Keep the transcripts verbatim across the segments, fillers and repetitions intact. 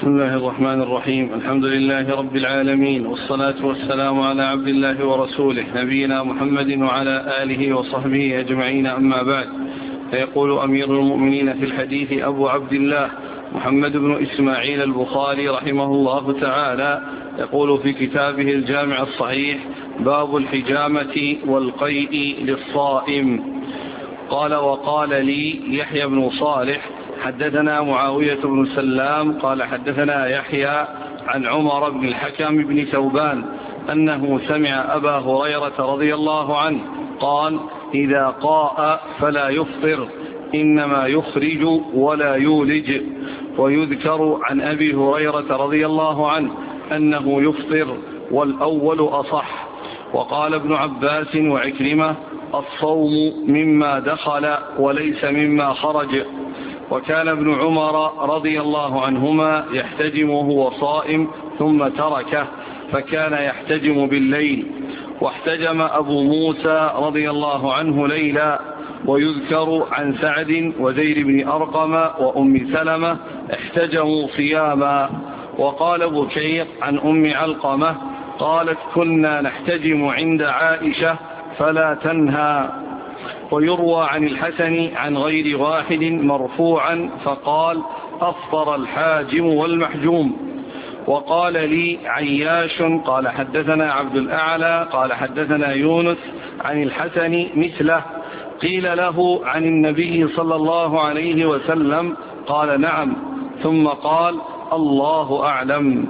بسم الله الرحمن الرحيم. الحمد لله رب العالمين، والصلاة والسلام على عبد الله ورسوله نبينا محمد وعلى آله وصحبه أجمعين، أما بعد. فيقول أمير المؤمنين في الحديث أبو عبد الله محمد بن إسماعيل البخاري رحمه الله تعالى، يقول في كتابه الجامع الصحيح: باب الحجامة والقيء للصائم. قال: وقال لي يحيى بن صالح حدثنا معاوية بن سلام قال حدثنا يحيى عن عمر بن الحكم بن ثوبان أنه سمع أبا هريرة رضي الله عنه قال: إذا قاء فلا يفطر، إنما يخرج ولا يولج. ويذكر عن أبي هريرة رضي الله عنه أنه يفطر، والأول أصح. وقال ابن عباس وعكرمة: الصوم مما دخل وليس مما خرج. وكان ابن عمر رضي الله عنهما يحتجم وهو صائم ثم تركه، فكان يحتجم بالليل. واحتجم أبو موسى رضي الله عنه ليلا. ويذكر عن سعد وزيد بن أرقم وأم سلمة احتجموا صياما. وقال بكير عن أم علقمة قالت: كنا نحتجم عند عائشة فلا تنهى. ويروى عن الحسن عن غير واحد مرفوعا فقال: أفطر الحاجم والمحجوم. وقال لي عياش قال حدثنا عبد الأعلى قال حدثنا يونس عن الحسن مثله. قيل له عن النبي صلى الله عليه وسلم؟ قال: نعم. ثم قال: الله أعلم.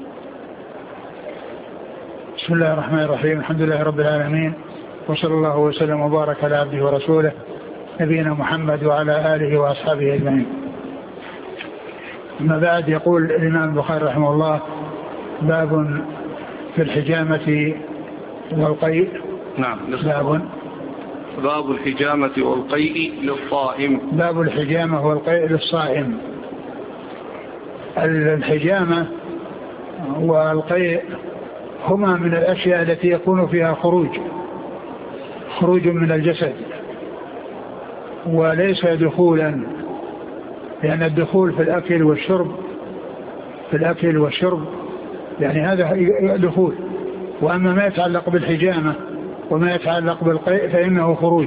بسم الله الرحمن الرحيم. الحمد لله رب العالمين، وصلى الله وسلم وبارك على عبده ورسوله نبينا محمد وعلى آله وأصحابه أجمعين. أما بعد، يقول الإمام البخاري رحمه الله: باب في الحجامة والقيء. نعم. باب باب الحجامة والقيء للصائم. باب الحجامة والقيء للصائم. الحجامة والقيء هما من الأشياء التي يكون فيها خروج خروج من الجسد، وليس دخولا، لأن الدخول في الأكل والشرب في الأكل والشرب يعني هذا دخول. وأما ما يتعلق بالحجامة وما يتعلق بالقيء فإنه خروج.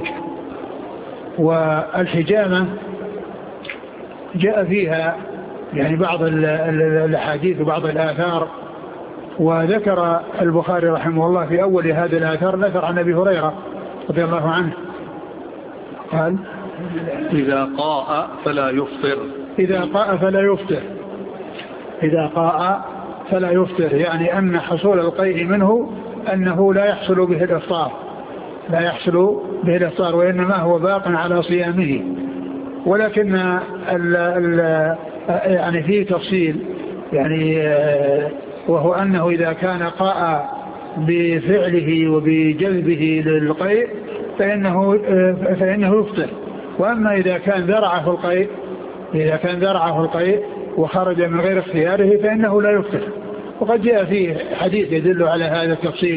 والحجامة جاء فيها يعني بعض الأحاديث وبعض الآثار. وذكر البخاري رحمه الله في أول هذا الآثار الأثر عن أبي هريرة رضي الله عنه قال: إذا قاء فلا يفطر. إذا قاء فلا يفطر إذا قاء فلا يفطر يعني أن حصول القيء منه أنه لا يحصل به الإفطار لا يحصل به الإفطار وإنما هو باق على صيامه. ولكن ال ال يعني فيه تفصيل، يعني وهو أنه إذا كان قاء بفعله وبجلبه للقيء فإنه, فإنه يفطر. وأما إذا كان ذرعه القيء إذا كان ذرعه القيء وخرج من غير اختياره فإنه لا يفطر. وقد جاء فيه حديث يدل على هذا التفصيل.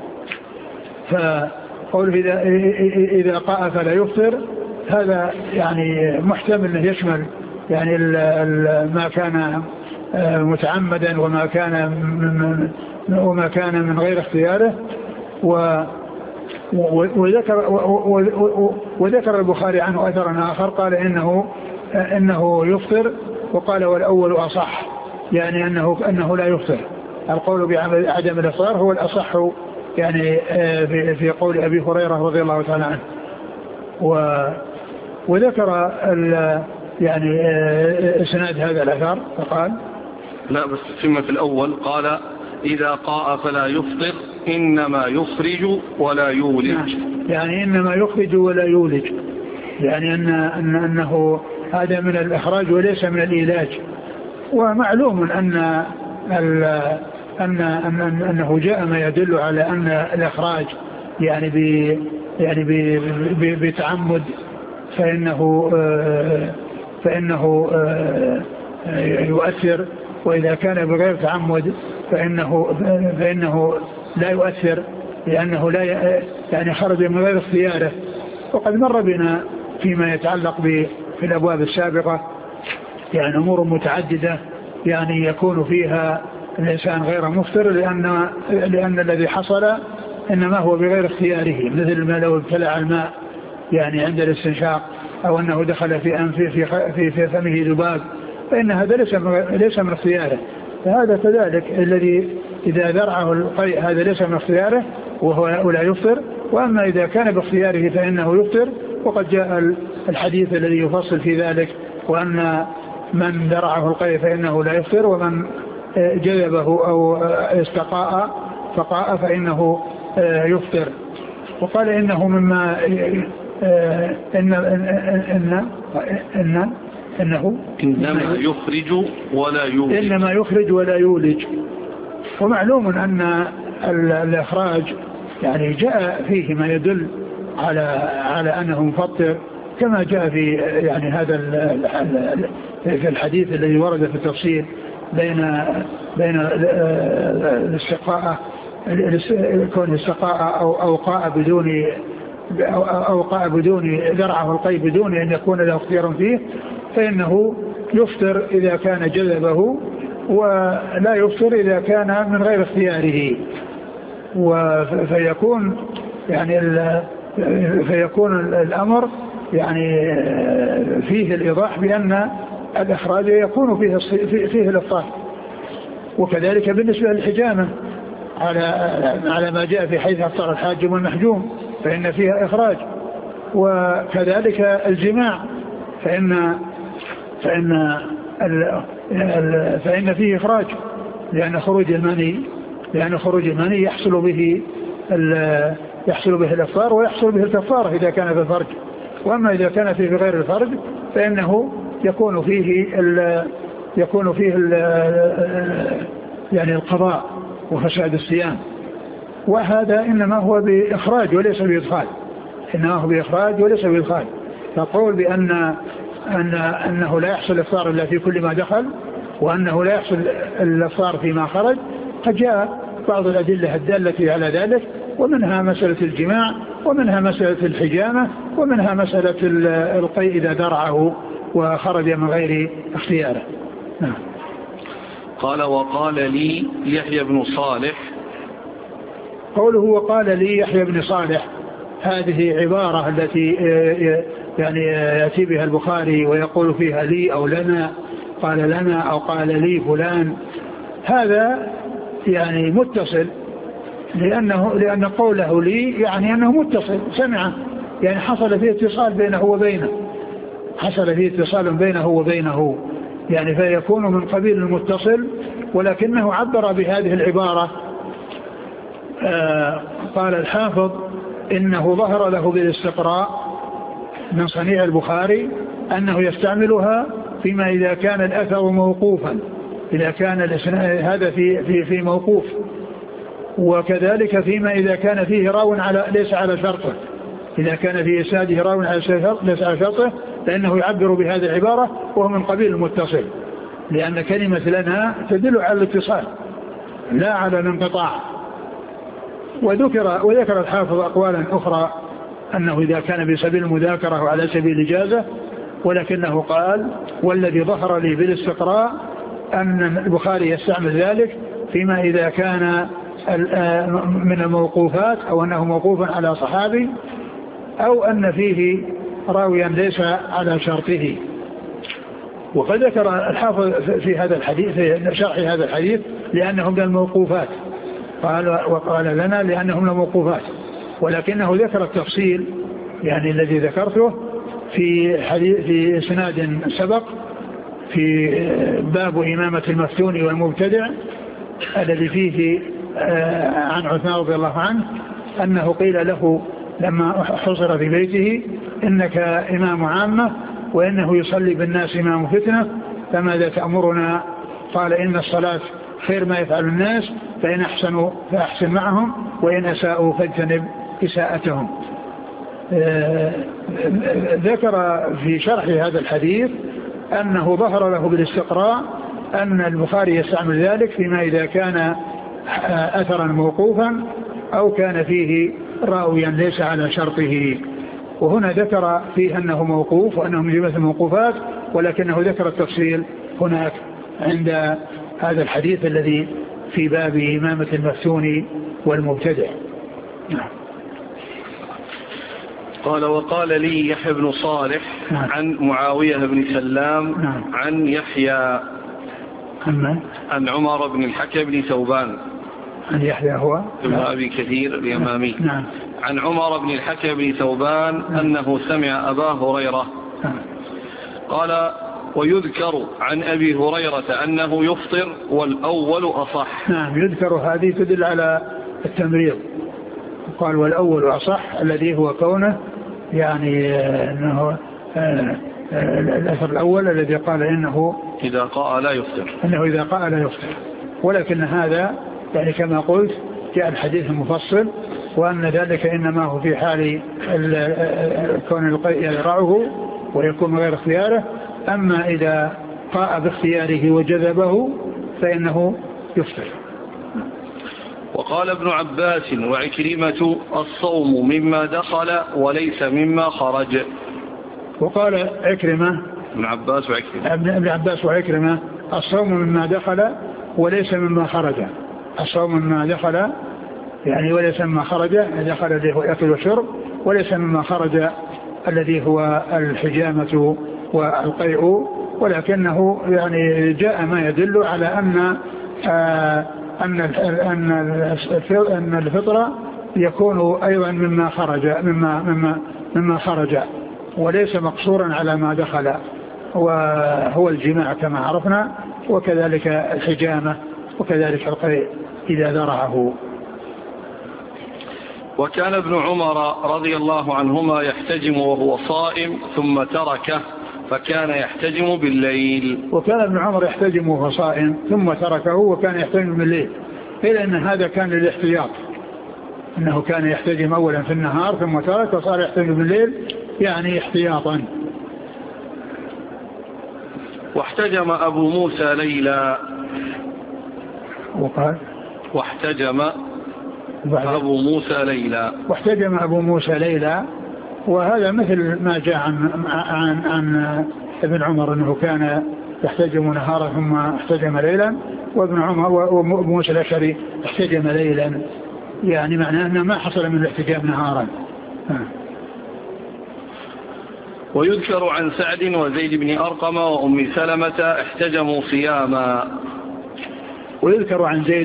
فقول إذا, إذا قاء فلا يفطر هذا يعني محتمل أنه يشمل يعني ال ال ما كان متعمدا وما كان من وما كان من غير اختياره. و وذكر وذكر البخاري عنه أثرا آخر قال إنه إنه يفطر، وقال والأول أصح، يعني أنه أنه لا يفطر. القول بعدم الإفطار هو الأصح يعني في قول أبي هريرة رضي الله تعالى عنه. وذكر يعني إسناد هذا الأثر فقال: لا بس ثم في الأول قال: إذا قاء فلا يفطر، إنما يخرج ولا يولج. يعني إنما يخرج ولا يولج، يعني أن أن أنه هذا من الإخراج وليس من الإيلاج. ومعلوم أن أن أن أنه جاء ما يدل على أن الإخراج يعني ب يعني ب بتعمد فإنه فإنه يؤثر، وإذا كان بغير تعمد فإنه فإنه لا يؤثر، لأنه لا يعني خرج من غير اختياره. وقد مر بنا فيما يتعلق في الأبواب السابقة يعني أمور متعددة يعني يكون فيها الإنسان غير مفطر، لأن, لأن الذي حصل إنما هو بغير اختياره، مثل ما لو ابتلع الماء يعني عند الاستنشاق، أو أنه دخل في أنفه في, في, في فمه ذباب، فإن هذا ليس, ليس من اختياره. فهذا كذلك الذي إذا ذرعه القيء هذا ليس من اختياره وهو لا يفطر. وأما إذا كان باختياره فإنه يفطر، وقد جاء الحديث الذي يفصل في ذلك، وأن من ذرعه القيء فإنه لا يفطر، ومن جذبه أو استقاء فقاء فإنه يفطر. وقال إنه مما إن إن إن إنه إنما يخرج ولا يولج إنما يخرج ولا يولج. ومعلوم أن الإخراج يعني جاء فيه ما يدل على على أنه مفطر، كما جاء في يعني هذا في الحديث الذي ورد في التفصيل بين بين الاستقاء كون استقاء أو أوقاء بدون أوقاء بدون ذرعه القيء بدون أن يكون له اختيار فيه، فإنه يفطر إذا كان جذبه، ولا يفطر إذا كان من غير اختياره. فيكون يعني فيكون الأمر يعني فيه الإيضاح بأن الإخراج يكون فيه فيه الإفطار. وكذلك بالنسبة للحجامة على على ما جاء في حيث أفطر الحاجم والمحجوم فإن فيها إخراج. وكذلك الجماع فإن فإن فإن فيه إخراج، لأن خروج المني لأن خروج المني يحصل به يحصل به الإفطار ويحصل به الكفارة إذا كان في الفرج. وأما إذا كان فيه غير الفرج فإنه يكون فيه يكون فيه يعني القضاء وفساد الصيام. وهذا إنما هو بإخراج وليس بإدخال، إنما هو بإخراج وليس بإدخال. فقول بأن أن أنه لا يحصل الإفطار إلا في كل ما دخل، وأنه لا يحصل الإفطار فيما خرج، قد جاء بعض الأدلة الدالة على ذلك، ومنها مسألة الجماع، ومنها مسألة الحجامة، ومنها مسألة القيء إذا درعه وخرج من غير اختياره. نعم. قال وقال لي يحيى بن صالح. قوله وقال لي يحيى بن صالح هذه عبارة التي يعني يأتي بها البخاري ويقول فيها لي أو لنا، قال لنا أو قال لي فلان، هذا يعني متصل، لأنه لأن قوله لي يعني أنه متصل سمع، يعني حصل فيه اتصال بينه وبينه حصل فيه اتصال بينه وبينه يعني فيكون من قبيل المتصل. ولكنه عبر بهذه العبارة. آه قال الحافظ إنه ظهر له بالاستقراء من صنيع البخاري أنه يستعملها فيما إذا كان الأثر موقوفا، إذا كان هذا في, في, في موقوف، وكذلك فيما إذا كان فيه راو على ليس على شرطه، إذا كان في إسناده راو ليس على شرطه فإنه يعبر بهذه العبارة وهو من قبيل المتصل، لأن كلمة لنا تدل على الاتصال لا على الانقطاع. وذكر وذكر الحافظ أقوالا أخرى أنه إذا كان بسبيل المذاكرة وعلى سبيل الإجازة، ولكنه قال والذي ظهر لي بالاستقراء أن البخاري يستعمل ذلك فيما إذا كان من الموقوفات، أو أنه موقوفا على صحابي، أو أن فيه راويا ليس على شرطه. وقد ذكر الحافظ في هذا الحديث في شرح هذا الحديث لأنهم من الموقوفات، قال وقال لنا لأنهم من الموقوفات، ولكنه ذكر التفصيل يعني الذي ذكرته في حديث في إسناد سبق في باب إمامة المفتون والمبتدع الذي فيه عن عثمان رضي الله عنه أنه قيل له لما حصر في بيته إنك إمام عامة وإنه يصلي بالناس إمام فتنة فماذا تأمرنا؟ قال إن الصلاة خير ما يفعل الناس، فإن أحسنوا فأحسن معهم وإن أساءوا فاجتنب إساءتهم. ذكر في شرح هذا الحديث أنه ظهر له بالاستقراء أن البخاري يستعمل ذلك فيما إذا كان أثرا موقوفا أو كان فيه راويا ليس على شرطه. وهنا ذكر فيه أنه موقوف وأنه من جملة الموقوفات، ولكنه ذكر التفصيل هناك عند هذا الحديث الذي في باب إمامة المفتون والمبتدع. نعم. قال وقال لي يحيى بن صالح نعم. عن معاوية بن سلام نعم. عن يحيى عن, عن عمر بن الحكم بن ثوبان عن يحيى هو ابن أبي كثير اليمامي نعم. عن عمر بن الحكم بن ثوبان نعم. أنه سمع أبا هريرة نعم. قال ويذكر عن أبي هريرة أنه يفطر والأول أصح. نعم يذكر هذه تدل على التمريض. قال والأول أصح الذي هو كونه يعني أنه الأثر الأول الذي قال إنه إذا قاء لا يفطر إنه إذا قاء لا يفطر. ولكن هذا يعني كما قلت جاء الحديث المفصل وأن ذلك إنما هو في حال كون القيء يرعه ويكون غير اختياره. أما إذا قاء باختياره وجذبه فإنه يفطر. وقال ابن عباس وعكرمة الصوم مما دخل وليس مما خرج. وقال عكرمة ابن عباس وعكرمة ابن عباس وعكرمة الصوم مما دخل وليس مما خرج. الصوم مما دخل يعني وليس مما خرج، دخل الذي هو أكل وشرب، وليس مما خرج الذي هو الحجامة والقيء. ولكنه يعني جاء ما يدل على أن آه أن أن الفطرة يكون أيضا مما خرج مما مما مما خرج وليس مقصورا على ما دخل، وهو الجماع كما عرفنا، وكذلك الحجامة وكذلك القيء إذا ذرعه. وكان ابن عمر رضي الله عنهما يحتجم وهو صائم ثم تركه فكان يحتجم بالليل. وكان ابن عمر يحتجم وهو صائم ثم تركه وكان يحتجم بالليل، إلا أن هذا كان للاحتياط، أنه كان يحتجم أولا في النهار ثم ترك وصار يحتجم بالليل يعني احتياطا. واحتجم أبو موسى ليلا. وقال واحتجم أبو موسى ليلا. واحتجم أبو موسى ليلا، وهذا مثل ما جاء عن, عن, عن ابن عمر أنه كان يحتجم نهارا ثم احتجم ليلا، وابن عمر وموسى الأشعري احتجم ليلا، يعني معناه أنه ما حصل من الاحتجام نهارا. ويذكر عن سعد وزيد بن أرقم وأم سلمة احتجموا صياما. ويذكر عن زيد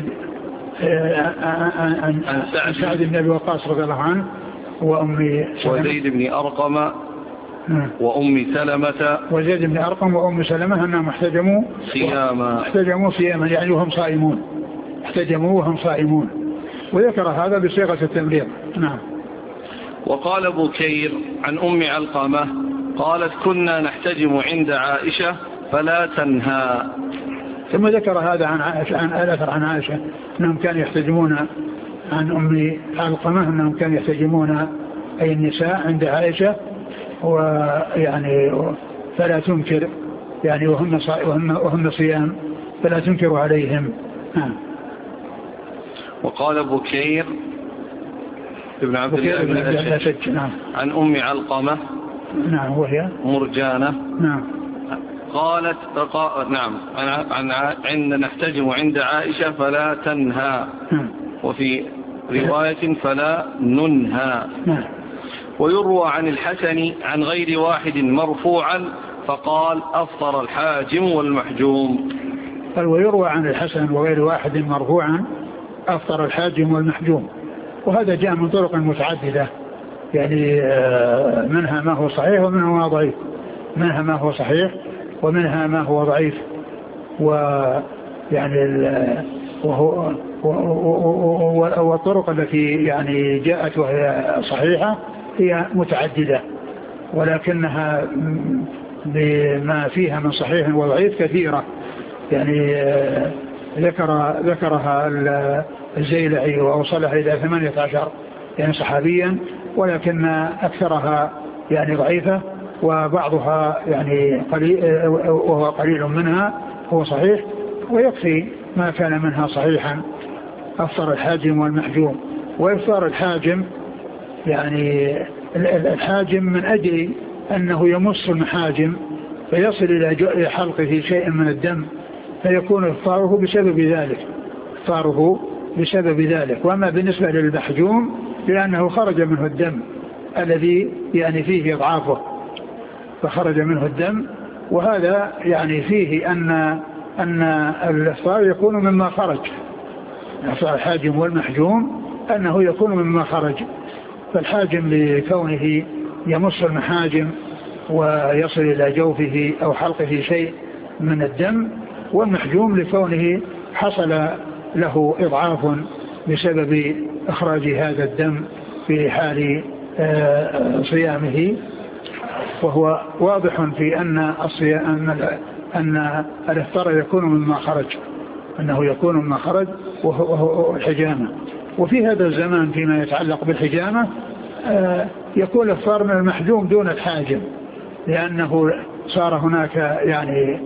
عن سعد بن أبي وقاص رضي الله عنه وأم وزيد بن أرقم وأم سلمة وزيد بن أرقم وأم سلمة أنهم احتجموا صياما احتجموا صياما يعني وهم صائمون، احتجموا وهم صائمون. وذكر هذا بصيغة التمريض. نعم. وقال بكير عن أم علقمة قالت كنا نحتجم عند عائشة فلا تنهى. ثم ذكر هذا عن عائشة عن الأثر عن عائشة أنهم كانوا يحتجمون، عن أم علقمة أنهم كانوا يحتجمون أي النساء عند عائشة، ويعني فلا تنكر يعني وهم وهم وهم صيام فلا تنكر عليهم. نعم. وقال بكير ابن عبد الله بن الأشج نعم. عن أم علقمة نعم وهي مرجانة نعم قالت فقا... نعم عن عند نحتجم عند عائشة فلا تنهى نعم. وفي رواية فلا ننهى. نعم. ويروى عن الحسن عن غير واحد مرفوعا فقال أفطر الحاجم والمحجوم. قال ويروى عن الحسن وغير واحد مرفوعا أفطر الحاجم والمحجوم، وهذا جاء من طرق متعددة، يعني منها ما هو صحيح ومنها ما هو ضعيف، منها ما هو صحيح ومنها ما هو ضعيف، ويعني وهو والطرق التي يعني جاءت وهي صحيحة هي متعددة، ولكنها بما فيها من صحيح وضعيف كثيرة. يعني ذكر ذكرها الزيلعي وأوصلها إلى ثمانية عشر يعني صحابيا، ولكن أكثرها يعني ضعيفة، وبعضها يعني قليل وهو قليل منها هو صحيح، ويكفي ما كان منها صحيحا. أفطر الحاجم والمحجوم. وإفطار الحاجم يعني الحاجم من أجل أنه يمص المحاجم فيصل إلى حلقه شيء من الدم فيكون إفطاره بسبب ذلك إفطاره بسبب ذلك. وأما بالنسبة للمحجوم لأنه خرج منه الدم الذي يعني فيه إضعافه، فخرج منه الدم، وهذا يعني فيه أن أن الإفطار يكون مما خرج، الحاجم والمحجوم أنه يكون مما خرج. فالحاجم لكونه يمص المحاجم ويصل إلى جوفه أو حلقه شيء من الدم، والمحجوم لكونه حصل له إضعاف بسبب إخراج هذا الدم في حال صيامه. وهو واضح في أن أن أن الإفطار يكون مما خرج، أنه يكون مما خرج وهو الحجامة. وفي هذا الزمان فيما يتعلق بالحجامة يكون الإفطار من المحجوم دون الحاجم، لأنه صار هناك يعني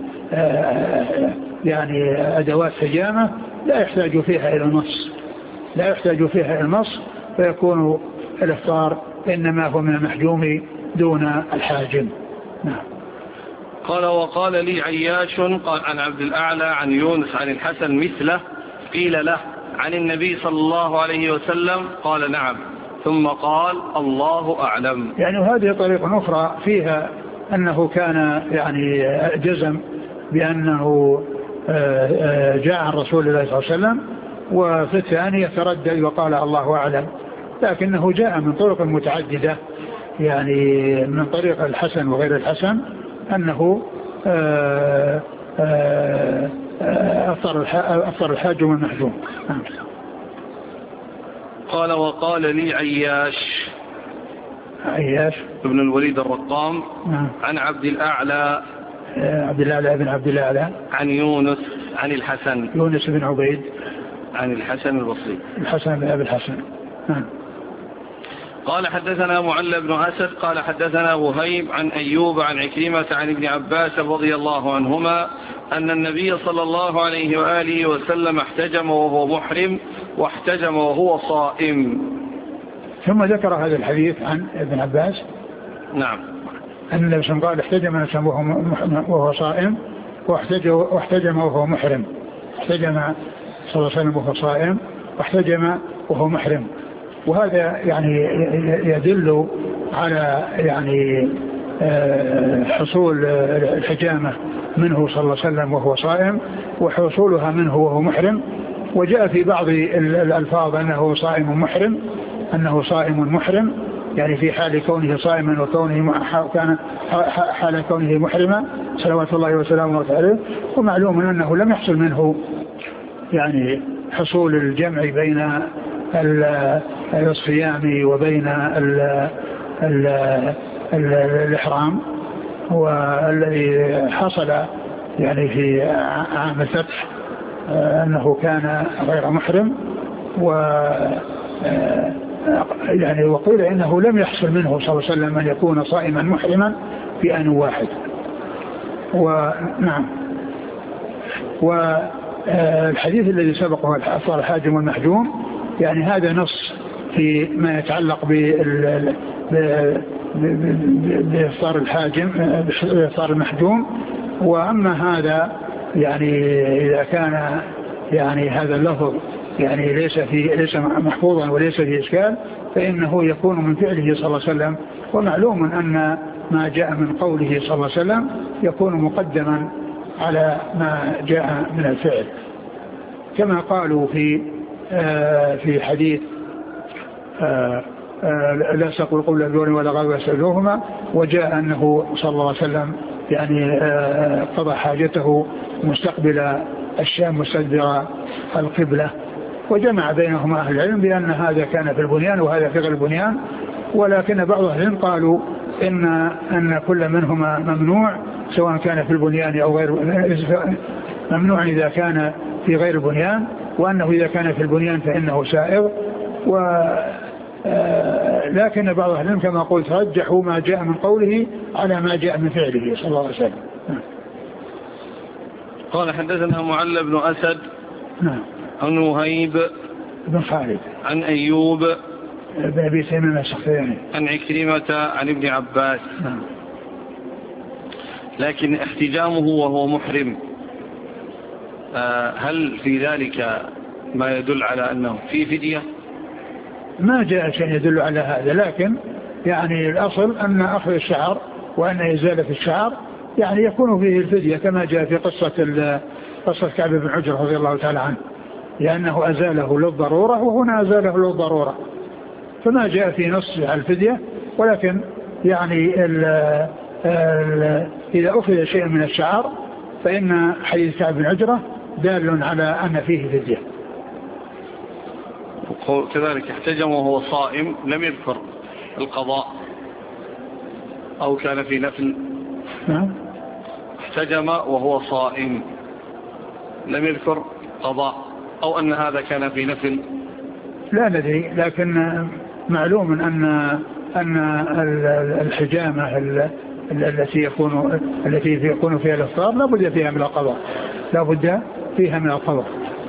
يعني أدوات حجامة لا يحتاج فيها إلى نص لا يحتاج فيها إلى نص فيكون الإفطار إنما هو من المحجوم دون الحاجم. نعم. قال وقال لي عياش قال عن عبد الأعلى عن يونس عن الحسن مثله، قيل له عن النبي صلى الله عليه وسلم قال نعم، ثم قال الله أعلم. يعني هذه طريقة أخرى فيها أنه كان يعني جزم بأنه جاء عن رسول الله صلى الله عليه وسلم، وفي الثانية تردد وقال الله أعلم، لكنه جاء من طرق متعددة، يعني من طريق الحسن وغير الحسن أنه أفطر الحاجم والمحجوم. قال وقال لي عياش عياش ابن الوليد الرقام نعم. عن عبد الأعلى عبد الأعلى بن عبد الأعلى عن يونس عن الحسن يونس بن عبيد عن الحسن البصري الحسن بن أبي الحسن نعم. قال حدثنا معل بن أسد قال حدثنا وهيب عن أيوب عن عكرمة عن ابن عباس رضي الله عنهما أن النبي صلى الله عليه وآله وسلم احتجم وهو محرم واحتجم وهو صائم. ثم ذكر هذا الحديث عن ابن عباس نعم أن النبي صلى الله عليه وسلم قال احتجم وهو صائم واحتجم وهو محرم. احتجم صلى الله عليه وسلم وهو صائم واحتجم وهو محرم، وهذا يعني يدل على يعني حصول الحجامة منه صلى الله عليه وسلم وهو صائم وحصولها منه وهو محرم. وجاء في بعض الألفاظ أنه صائم محرم أنه صائم محرم يعني في حال كونه صائما وكونه كان حال كونه محرما صلوات الله وسلامه عليه. ومعلوم أنه لم يحصل منه يعني حصول الجمع بين الصيام وبين ال ال ال الإحرام، والذي حصل يعني في عام الفتح أنه كان غير محرم، و يعني وقيل إنه لم يحصل منه صلى الله عليه وسلم أن يكون صائما محرما في آن واحد. ونعم. والحديث الذي سبقه الأفطار الحاجم والمحجوم يعني هذا نص في ما يتعلق بإفطار الحاجم بإفطار المحجوم. وأما هذا يعني إذا كان يعني هذا اللفظ يعني ليس في ليس محفوظا وليس في إشكال فإنه يكون من فعله صلى الله عليه وسلم. ومعلوم أن ما جاء من قوله صلى الله عليه وسلم يكون مقدما على ما جاء من الفعل، كما قالوا في آه في حديث آه آه لا سقوا قول الدون ولا غير يسألوهما، وجاء أنه صلى الله عليه وسلم يعني آه قضى حاجته مستقبل الشام مستدبر القبلة. وجمع بينهما أهل العلم بأن هذا كان في البنيان وهذا في غير البنيان، ولكن بعض أهل العلم قالوا إن, أن كل منهما ممنوع سواء كان في البنيان أو غير ممنوع إذا كان في غير البنيان، وأنه إذا كان في البنيان فإنه سائغ. و لكن بعض أهل العلم كما قلت رجحوا ما جاء من قوله على ما جاء من فعله صلى الله عليه وسلم. قال حدثنا معل بن أسد نعم عن وهيب بن خالد عن أيوب بن أبي تميم السختياني عن عكرمة عن ابن عباس نعم. لكن احتجامه وهو محرم هل في ذلك ما يدل على أنه في فدية؟ ما جاء شيء يدل على هذا، لكن يعني الأصل أن أخذ الشعر وأن إزالة الشعر يعني يكون فيه الفدية، كما جاء في قصة قصة كعب بن عجرة رضي الله تعالى عنه، لأنه أزاله للضرورة وهنا أزاله للضرورة، فما جاء في نص على الفدية. ولكن يعني ال ال إذا أخذ شيء من الشعر فإن حديث كعب بن عجرة دال على أن فيه فدية. كذلك احتجم وهو صائم لم يذكر القضاء أو كان في نفل. نعم. احتجم وهو صائم لم يذكر قضاء أو أن هذا كان في نفل، لا ندري، لكن معلوم أن أن الحجامة التي يكون التي يكون فيها الإفطار لا بد فيها من القضاء، لا بد فيها من القضاء.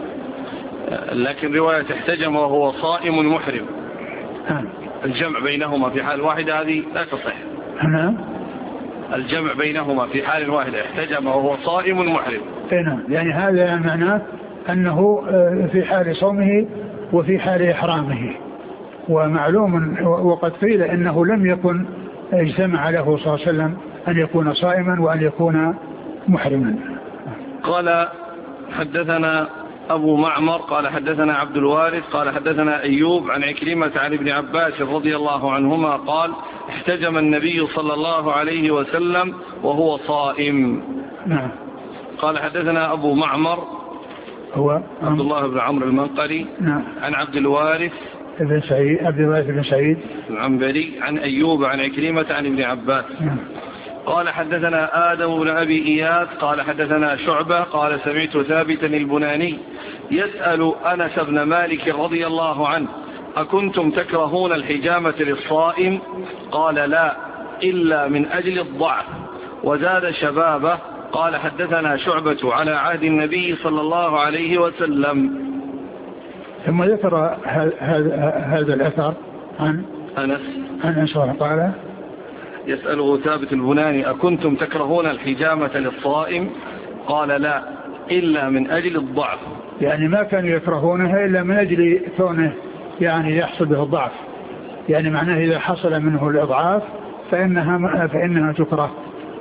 لكن رواية احتجم وهو صائم محرم ها. الجمع بينهما في حال واحدة هذه لا تصح. نعم. الجمع بينهما في حال واحدة احتجم وهو صائم محرم. نعم، يعني هذا معناه أنه في حال صومه وفي حال إحرامه، ومعلوم وقد قيل إنه لم يكن اجتمع له صلى الله عليه وسلم أن يكون صائما وأن يكون محرما. قال حدثنا أبو معمر قال حدثنا عبد الوارث قال حدثنا أيوب عن عكرمة عن ابن عباس رضي الله عنهما قال احتجم النبي صلى الله عليه وسلم وهو صائم. نعم. قال حدثنا أبو معمر هو عبد الله بن عمرو المنقري. نعم. عن عبد الوارث ابن سعيد عبد الوارث بن سعيد العنبري عن أيوب عن عكرمة عن ابن عباس. نعم. قال حدثنا آدم بن أبي إياس قال حدثنا شعبة قال سمعت ثابتا البناني يسأل أنس بن مالك رضي الله عنه أكنتم تكرهون الحجامة للصائم؟ قال لا إلا من أجل الضعف. وزاد شبابه قال حدثنا شعبة على عهد النبي صلى الله عليه وسلم. ثم ذكر هذا الأثر عن أنس عن أنس قال يسأله ثابت البناني أكنتم تكرهون الحجامة للصائم؟ قال لا إلا من أجل الضعف، يعني ما كانوا يكرهونها إلا من أجل كونه يعني يحصل به الضعف، يعني معناه إذا حصل منه الإضعاف فإنها, فإنها تكره،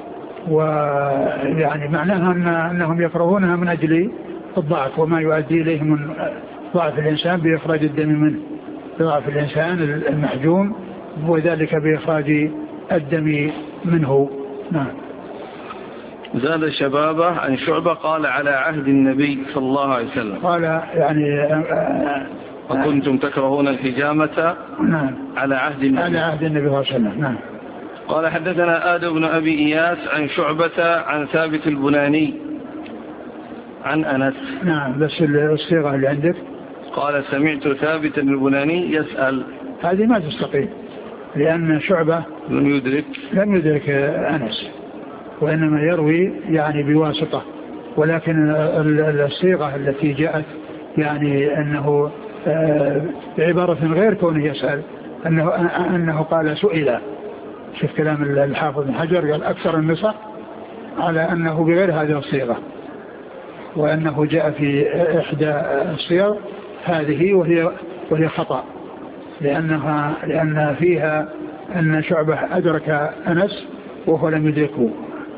ويعني معناها أن أنهم يكرهونها من أجل الضعف وما يؤدي إليه من ضعف الإنسان بإخراج الدم منه، ضعف الإنسان المحجوم وذلك بإخراج الدم منه. نعم. زاد شبابه عن شعبة قال على عهد النبي صلى الله عليه وسلم قال يعني وكنتم تكرهون الحجامة. نعم. على عهد النبي على عهد النبي صلى الله عليه وسلم. نعم. قال حدثنا آدم بن أبي إياس عن شعبة عن ثابت البناني عن أنس. نعم بس الصيغة اللي عندك قال سمعت ثابت البناني يسأل، هذه ما تستقيم لأن شعبة لم يدرك لم يدرك أنس وإنما يروي يعني بواسطة، ولكن الصيغة التي جاءت يعني أنه بعبارة غير كونه يسأل أنه, أنه قال سئل. شوف كلام الحافظ بن حجر قال أكثر النسخ على أنه بغير هذه الصيغة، وأنه جاء في إحدى الصيغ هذه وهي, وهي خطأ، لأنها لأن فيها أن شعبة أدرك أنس وهو لم يدركه.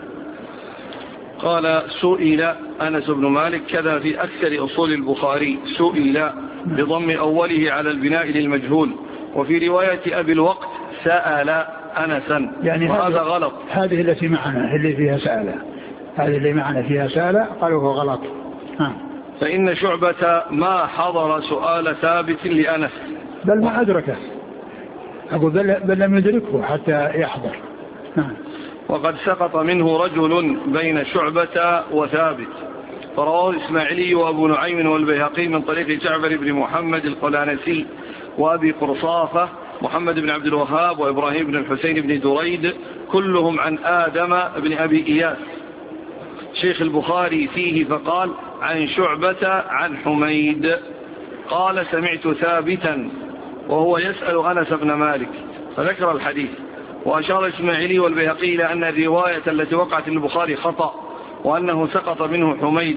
قال سئل أنس بن مالك كذا في أكثر أصول البخاري، سئل بضم أوله على البناء للمجهول، وفي رواية أبي الوقت سأل أنسا، يعني وهذا غلط. هذه التي معنا اللي فيها سأل، هذه اللي معنا فيها سأل قالوا هو غلط. ها. فإن شعبة ما حضر سؤال ثابت لأنس بل ما أدركه، أقول بل, بل لم يدركه حتى يحضر. ها. وقد سقط منه رجل بين شعبة وثابت، فرواه إسماعيلي وأبو نعيم والبيهقي من طريق جعفر بن محمد القلانسي وأبي قرصافة محمد بن عبد الوهاب وإبراهيم بن الحسين بن دريد كلهم عن آدم بن أبي إياس. شيخ البخاري فيه فقال عن شعبة عن حميد قال سمعت ثابتا وهو يسأل أنس بن مالك، فذكر الحديث. وأشار إسماعيلي والبيهقي إلى أن الرواية التي وقعت للبخاري خطأ، وأنه سقط منه حميد،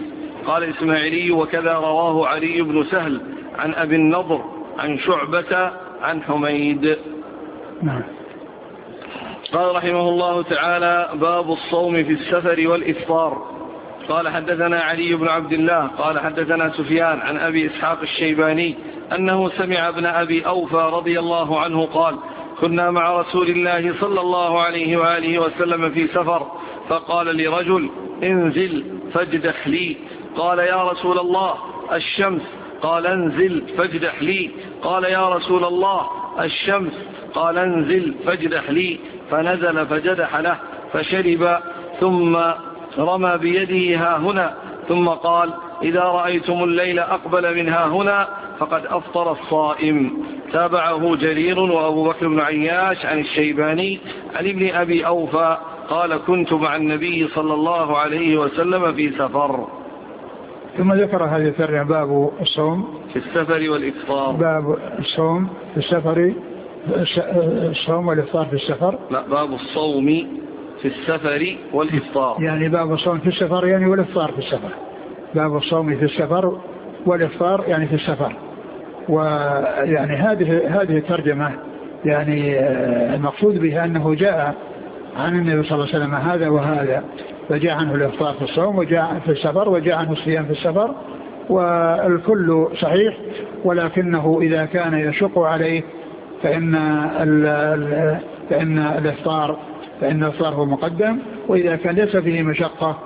قال إسماعيلي وكذا رواه علي بن سهل عن أبي النضر عن شعبة عن حميد. نعم. قال رحمه الله تعالى باب الصوم في السفر والإفطار. قال حدثنا علي بن عبد الله قال حدثنا سفيان عن أبي إسحاق الشيباني أنه سمع ابن أبي أوفى رضي الله عنه قال كنا مع رسول الله صلى الله عليه وآله وسلم في سفر فقال لرجل انزل فاجدح لي. قال يا رسول الله الشمس. قال انزل فاجدح لي. قال يا رسول الله الشمس. قال انزل فاجدح لي. فنزل فجدح له فشرب ثم رمى بيده ها هنا ثم قال إذا رأيتم الليل أقبل من ها هنا فقد أفطر الصائم. تابعه جرير وأبو بكر بن عياش عن الشيباني عن ابن أبي أوفى قال كنت مع النبي صلى الله عليه وسلم في سفر. ثم ذكر هذه الترجمة باب الصوم في السفر والإفطار. باب الصوم في السفر الصوم والإفطار في السفر. لا باب الصوم في السفر والإفطار يعني باب الصوم في السفر يعني والإفطار في السفر. باب الصوم في السفر والإفطار يعني في السفر. ويعني هذه هذه الترجمة يعني المقصود بها أنه جاء عن النبي صلى الله عليه وسلم هذا وهذا فجاء عنه الإفطار في الصوم وجاء في السفر وجاء عنه الصيام في السفر والكل صحيح ولكنه إذا كان يشق عليه فإن ال فإن الإفطار فإن الإفطار هو مقدم وإذا كان ليس فيه مشقة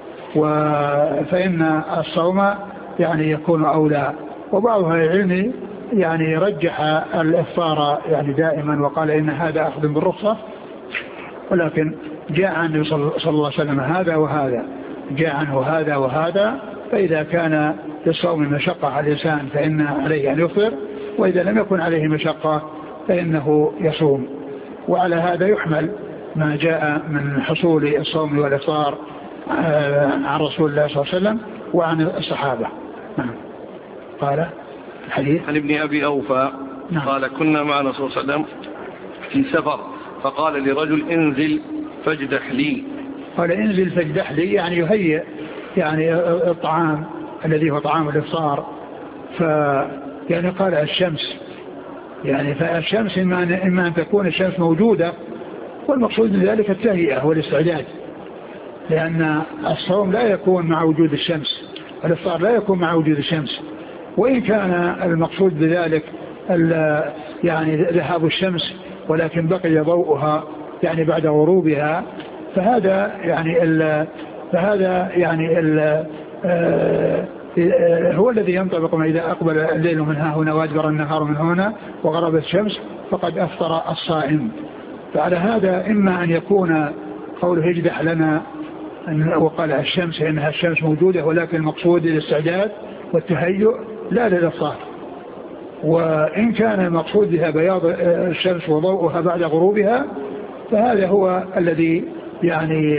فإن الصوم يعني يكون أولى. وبعض أهل العلم يعني رجح الإفطار يعني دائما وقال إن هذا أخذ بالرخصة ولكن جاء عن النبي صلى الله عليه وسلم هذا وهذا جاء عنه هذا وهذا فإذا كان للصوم مشقة على الإنسان فإن عليه أن يفطر وإذا لم يكن عليه مشقة فإنه يصوم. وعلى هذا يحمل ما جاء من حصول الصوم والإفطار عن رسول الله صلى الله عليه وسلم وعن الصحابة. نعم. قال الحديث عن ابن أبي أوفى نعم. قال كنا مع رسول الله صلى الله عليه وسلم في سفر فقال لرجل انزل فاجدح لي. قال انزل فاجدح لي يعني يهيئ يعني الطعام الذي هو طعام الإفطار. ف يعني قال الشمس يعني فالشمس إما, إما أن تكون الشمس موجودة والمقصود من ذلك التهيئة والاستعداد لأن الصوم لا يكون مع وجود الشمس الإفطار لا يكون مع وجود الشمس وإن كان المقصود بذلك يعني ذهاب الشمس ولكن بقي ضوءها يعني بعد غروبها فهذا يعني ال فهذا يعني ال هو الذي ينطبق ما إذا أقبل الليل من ها هنا وأدبر النهار من هنا وغربت الشمس فقد أفطر الصائم. فعلى هذا إما أن يكون قوله يجدح لنا وقال الشمس إنها الشمس موجودة ولكن المقصود الاستعداد والتهيؤ لا للإفطار وإن كان المقصود بها بياض الشمس وضوءها بعد غروبها فهذا هو الذي يعني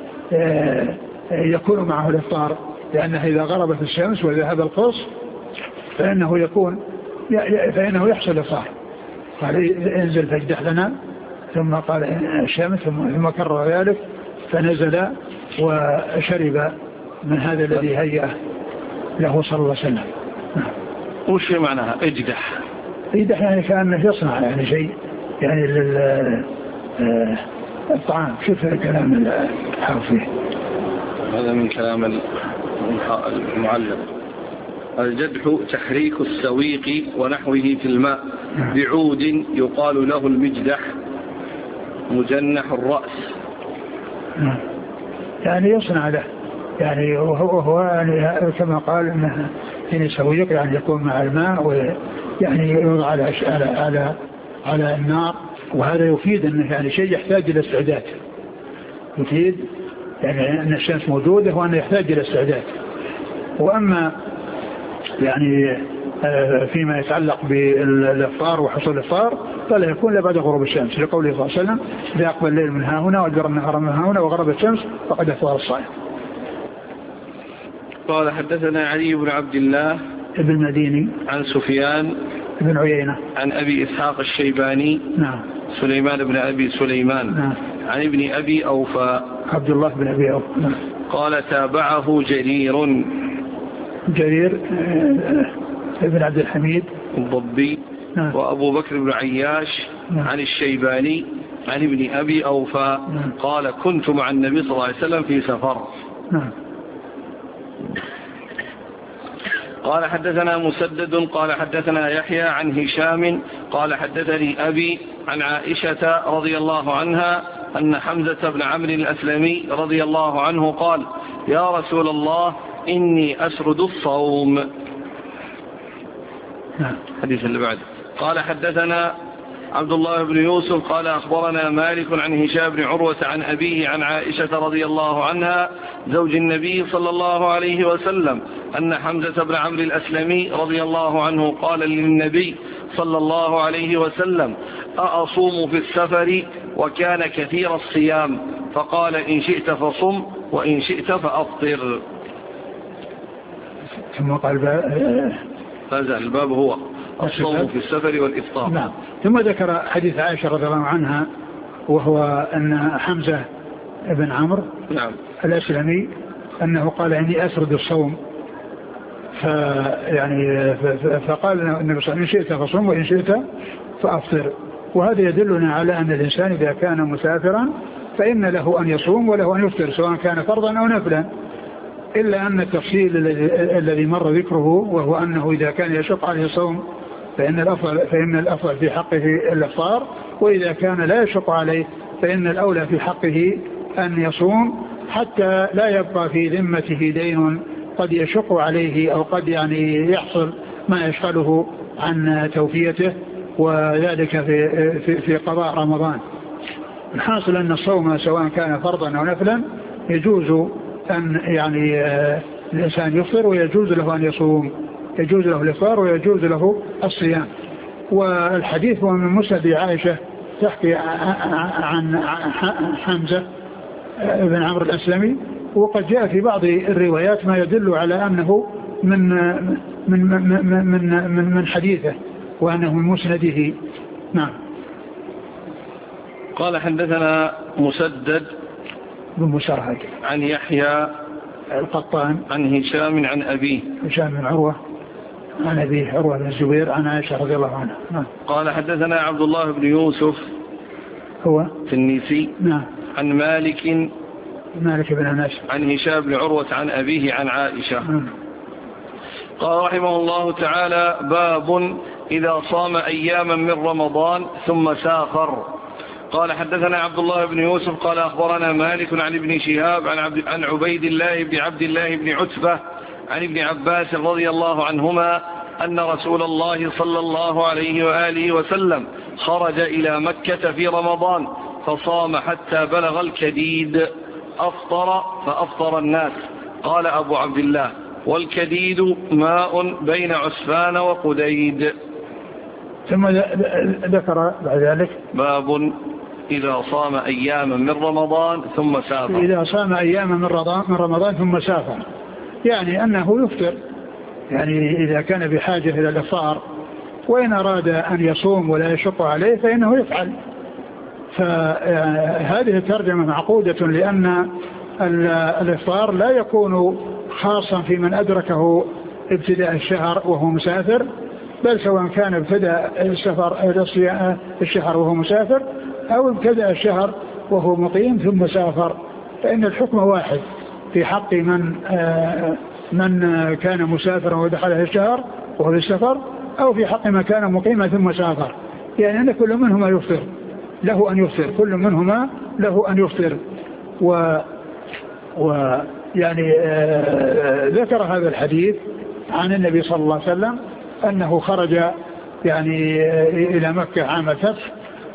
يكون معه الإفطار لأنه إذا غربت الشمس وذهب القرص فإنه يكون فإنه يحصل الإفطار. قال انزل فاجدح لنا ثم قال الشمس ثم كرر ذلك فنزل وشرب من هذا الذي هيأ له صلى الله عليه وسلم. وش معناها اجدح؟ اجدح يعني كأنه يصنع يعني شيء يعني للطعام. شوف الكلام الحرفي هذا من كلام المعلم. الجدح تحريك السويق ونحوه في الماء بعود يقال له المجدح مجنح الرأس يعني يصنع له يعني وهو يعني كما قال انه يعني سويق يعني يكون مع الماء ويعني يوضع على على على على النار وهذا يفيد انه يعني شيء يحتاج الى استعداد يفيد يعني ان الشمس موجوده وانه يحتاج الى استعداد. واما يعني فيما يتعلق بالإفطار وحصول الإفطار فلا يكون إلا بعد غروب الشمس لقوله صلى الله عليه وسلم إذا أقبل الليل من ها هنا وأدبر النهار من ها هنا وغرب الشمس فقد أفطر الصائم. قال حدثنا علي بن عبد الله ابن المديني عن سفيان بن عيينة عن أبي إسحاق الشيباني نعم سليمان بن أبي سليمان نعم عن ابن أبي أوفى عبد الله بن أبي أوفى نعم. قال تابعه جرير جرير ابن عبد الحميد الضبي. نعم. وأبو بكر بن عياش. نعم. عن الشيباني عن ابن أبي أوفى. نعم. قال كنت مع النبي صلى الله عليه وسلم في سفر. نعم. قال حدثنا مسدد قال حدثنا يحيى عن هشام قال حدثني أبي عن عائشة رضي الله عنها أن حمزة بن عمرو الأسلمي رضي الله عنه قال يا رسول الله إني أسرد الصوم. حديث اللي بعد. قال حدثنا عبد الله بن يوسف قال أخبرنا مالك عن هشام بن عروة عن أبيه عن عائشة رضي الله عنها زوج النبي صلى الله عليه وسلم أن حمزة بن عمرو الأسلمي رضي الله عنه قال للنبي صلى الله عليه وسلم أأصوم في السفر وكان كثير الصيام فقال إن شئت فصم وإن شئت فأفطر. ثم قال فازال الباب هو الصوم في السفر والإفطار. نعم. ثم ذكر حديث عائشة رضي الله عنها وهو أن حمزة بن عمرو. نعم. الأسلمي أنه قال إني أسرد الصوم فيعني فقال النبي صلى الله عليه وسلم إن شئت فصم وإن شئت فأفطر. وهذا يدلنا على أن الإنسان إذا كان مسافرا فإن له أن يصوم وله أن يفطر سواء كان فرضا أو نفلا، إلا أن التفصيل الذي مر ذكره وهو أنه إذا كان يشق عليه الصوم فإن الأفضل, فإن الأفضل في حقه الإفطار، وإذا كان لا يشق عليه فإن الأولى في حقه أن يصوم حتى لا يبقى في ذمته دين قد يشق عليه أو قد يعني يحصل ما يشغله عن توفيته، وذلك في, في, في قضاء رمضان. الحاصل أن الصوم سواء كان فرضا أو نفلا يجوز أن يعني الإنسان يفطر ويجوز له أن يصوم، يجوز له الإفطار ويجوز له الصيام. والحديث هو من مسند عائشة تحكي عن حمزة بن عمرو الأسلمي، وقد جاء في بعض الروايات ما يدل على أنه من من من من من, من حديثه وأنه من مسنده. نعم. قال حدثنا مسدد بن مسرهد عن يحيى القطان عن هشام عن أبيه هشام بن عروة عن أبيه عروة بن الزبير عن عائشة رضي الله عنها. نعم. قال حدثنا عبد الله بن يوسف هو التنيسي. نعم. عن مالك مالك بن أنس عن هشام بن عروة عن أبيه عن عائشة. نعم. قال رحمه الله تعالى باب إذا صام أياما من رمضان ثم سافر. قال حدثنا عبد الله بن يوسف قال أخبرنا مالك عن ابن شهاب عن, عبد عن عبيد الله بن عبد الله بن عتبة عن ابن عباس رضي الله عنهما أن رسول الله صلى الله عليه وآله وسلم خرج إلى مكة في رمضان فصام حتى بلغ الكديد أفطر فأفطر الناس. قال أبو عبد الله والكديد ماء بين عسفان وقديد. ثم ذكر بعد ذلك باب إذا صام أياما من رمضان ثم سافر. إذا صام أياما من رمضان, من رمضان ثم سافر يعني أنه يفطر، يعني إذا كان بحاجة إلى الإفطار وإن أراد أن يصوم ولا يشق عليه فإنه يفعل. فهذه الترجمة معقودة لأن الإفطار لا يكون خاصا في من أدركه ابتداء الشهر وهو مسافر، بل سواء كان ابتدأ السفر الشهر وهو مسافر أو ابتدأ الشهر وهو مقيم ثم سافر، فإن الحكم واحد في حق من من كان مسافرا ودخله الشهر وهو بالسفر، أو في حق من كان مقيما ثم سافر، يعني أن كل منهما يفطر، له أن يفطر، كل منهما له أن يفطر. و ويعني ذكر هذا الحديث عن النبي صلى الله عليه وسلم أنه خرج يعني إلى مكة عام الفتح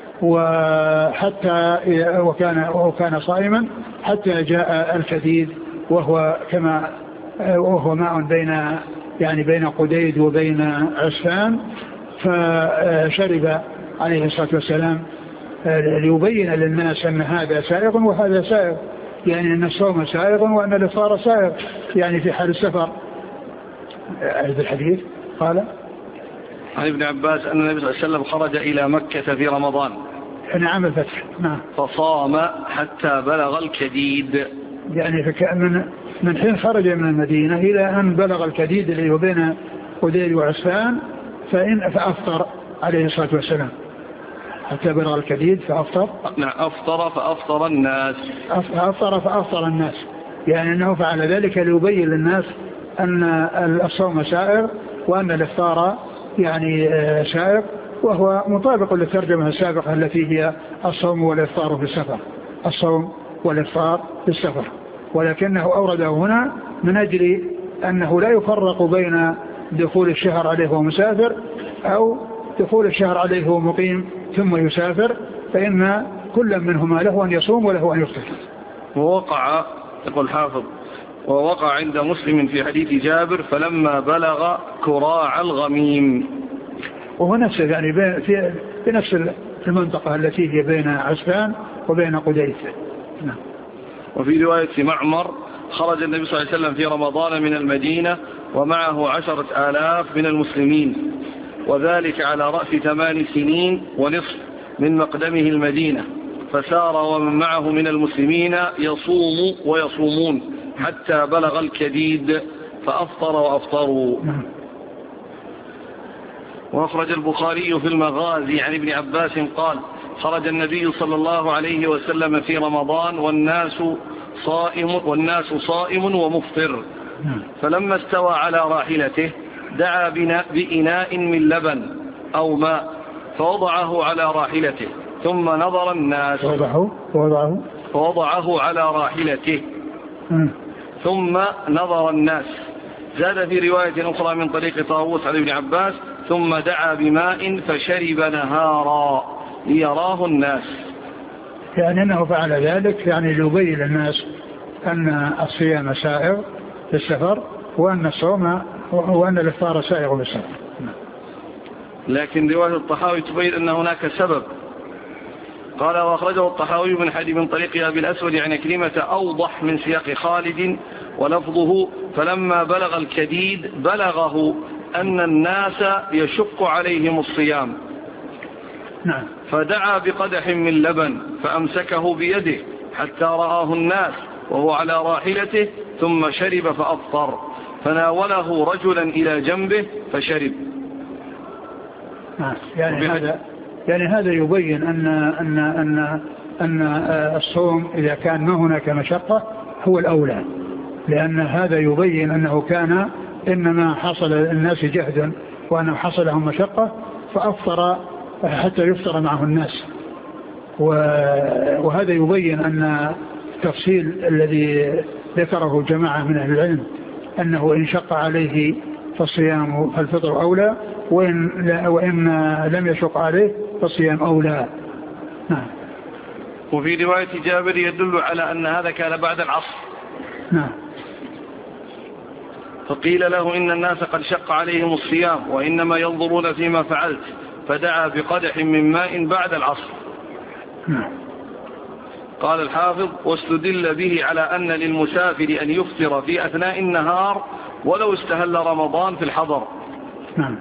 وحتى وكان وكان صائما حتى جاء الكديد وهو كما وهو ماء بين يعني بين قديد وبين عسفان، فشرب عليه الصلاة والسلام ليبين للناس أن هذا سائغ وهذا سائغ، يعني أن الصوم سائغ وأن الإفطار سائغ يعني في حال السفر. هذا الحديث قال عن ابن عباس أن النبي صلى الله عليه وسلم خرج إلى مكة في رمضان عام الفتح. نعم. فصام حتى بلغ الكديد، يعني من من حين خرج من المدينة إلى أن بلغ الكديد الذي هو بين قدير وعسفان فإن فأفطر عليه الصلاة والسلام حتى بلغ الكديد فأفطر. نعم أفطر فأفطر الناس. أفطر فأفطر الناس يعني أنه فعل ذلك ليبين للناس أن الصوم سائر وأن الإفطار يعني سائر، وهو مطابق للترجمة السابقة التي هي الصوم والإفطار في السفر، الصوم والإفطار في السفر، ولكنه أورده هنا من أجل أنه لا يفرق بين دخول الشهر عليه وهو مسافر أو دخول الشهر عليه وهو مقيم ثم يسافر، فإن كل منهما له أن يصوم وله أن يفطر. ووقع يقول حافظ ووقع عند مسلم في حديث جابر فلما بلغ كراع الغميم، وهو نفسه يعني في, في نفس المنطقة التي هي بين عسفان وبين قديس. نعم. وفي رواية معمر خرج النبي صلى الله عليه وسلم في رمضان من المدينة ومعه عشرة آلاف من المسلمين، وذلك على رأس ثمان سنين ونصف من مقدمه المدينة، فسار ومن معه من المسلمين يصوم ويصومون حتى بلغ الكديد فأفطر وأفطروا. وأخرج البخاري في المغازي عن ابن عباس قال خرج النبي صلى الله عليه وسلم في رمضان والناس صائم والناس صائم ومفطر، فلما استوى على راحلته دعا بإناء من لبن أو ماء فوضعه على راحلته ثم نظر الناس وضعه وضعه فوضعه على راحلته ثم نظر الناس. زاد في رواية أخرى من طريق طاووس عن ابن عباس ثم دعا بماء فشرب نهارا ليراه الناس، يعني أنه فعل ذلك يعني ليبين للناس أن الصيام سائغ في السفر وأن الصوم وأن الإفطار سائغ في السفر. لكن رواية الطحاوي تبين أن هناك سبب. قال وأخرجه الطحاوي من حديث من طريق أبي الأسود عن كلمة أوضح من سياق خالد ولفظه فلما بلغ الكديد بلغه أن الناس يشق عليهم الصيام، نعم. فدعا بقدح من لبن فأمسكه بيده حتى رآه الناس وهو على راحلته ثم شرب فأفطر، فناوله رجلا إلى جنبه فشرب. نعم. يعني هذا يعني هذا يبين أن أن أن أن الصوم إذا كان ما هناك مشقة هو الأولى، لأن هذا يبين أنه كان إنما حصل الناس جهد وأنه حصل لهم مشقة فأفطر حتى يفطر معه الناس، وهذا يبين أن التفصيل الذي ذكره جماعة من أهل العلم أنه إن شق عليه فالصيام فالفطر أولى وإن, وإن لم يشق عليه فالصيام أولى. نعم. وفي رواية جابر يدل على أن هذا كان بعد العصر. نعم. فقيل له إن الناس قد شق عليهم الصيام وإنما ينظرون فيما فعلت، فدعا بقدح من ماء بعد العصر. نعم. قال الحافظ واستدل به على أن للمسافر أن يفطر في أثناء النهار ولو استهل رمضان في الحضر. نعم.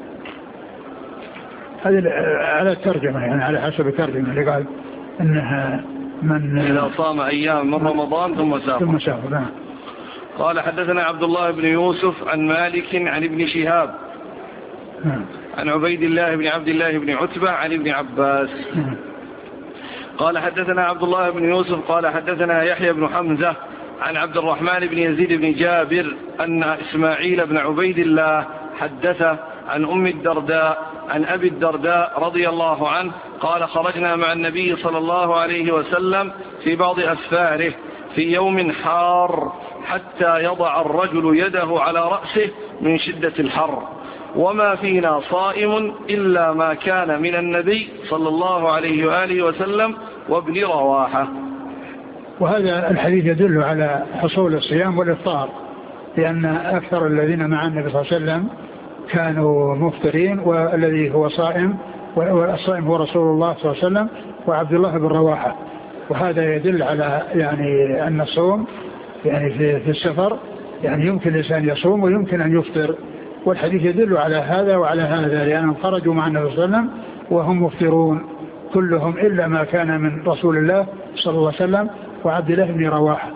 هذا على الترجمة يعني على حسب الترجمة اللي قال أنها من إذا صام أيام من رمضان ثم سافر. ثم سافر. نعم. قال حدثنا عبد الله بن يوسف عن مالك عن ابن شهاب نعم. عن عبيد الله بن عبد الله بن عتبة عن ابن عباس. نعم. قال حدثنا عبد الله بن يوسف قال حدثنا يحيى بن حمزة عن عبد الرحمن بن يزيد بن جابر أن إسماعيل بن عبيد الله حدث عن أم الدرداء عن أبي الدرداء رضي الله عنه قال خرجنا مع النبي صلى الله عليه وسلم في بعض أسفاره في يوم حار حتى يضع الرجل يده على رأسه من شدة الحر، وما فينا صائم إلا ما كان من النبي صلى الله عليه وآله وسلم وابن رواحة. وهذا الحديث يدل على حصول الصيام والإفطار، لأن أكثر الذين مع النبي صلى الله عليه وسلم كانوا مفطرين، والذي هو صائم والصائم هو رسول الله صلى الله عليه وسلم وعبد الله بن رواحة. وهذا يدل على يعني أن الصوم يعني في, في السفر يعني يمكن الإنسان يصوم ويمكن أن يفطر، والحديث يدل على هذا وعلى هذا، لأنهم خرجوا مع النبي صلى الله عليه وسلم وهم مفطرون كلهم إلا ما كان من رسول الله صلى الله عليه وسلم وعبد الله بن رواحة.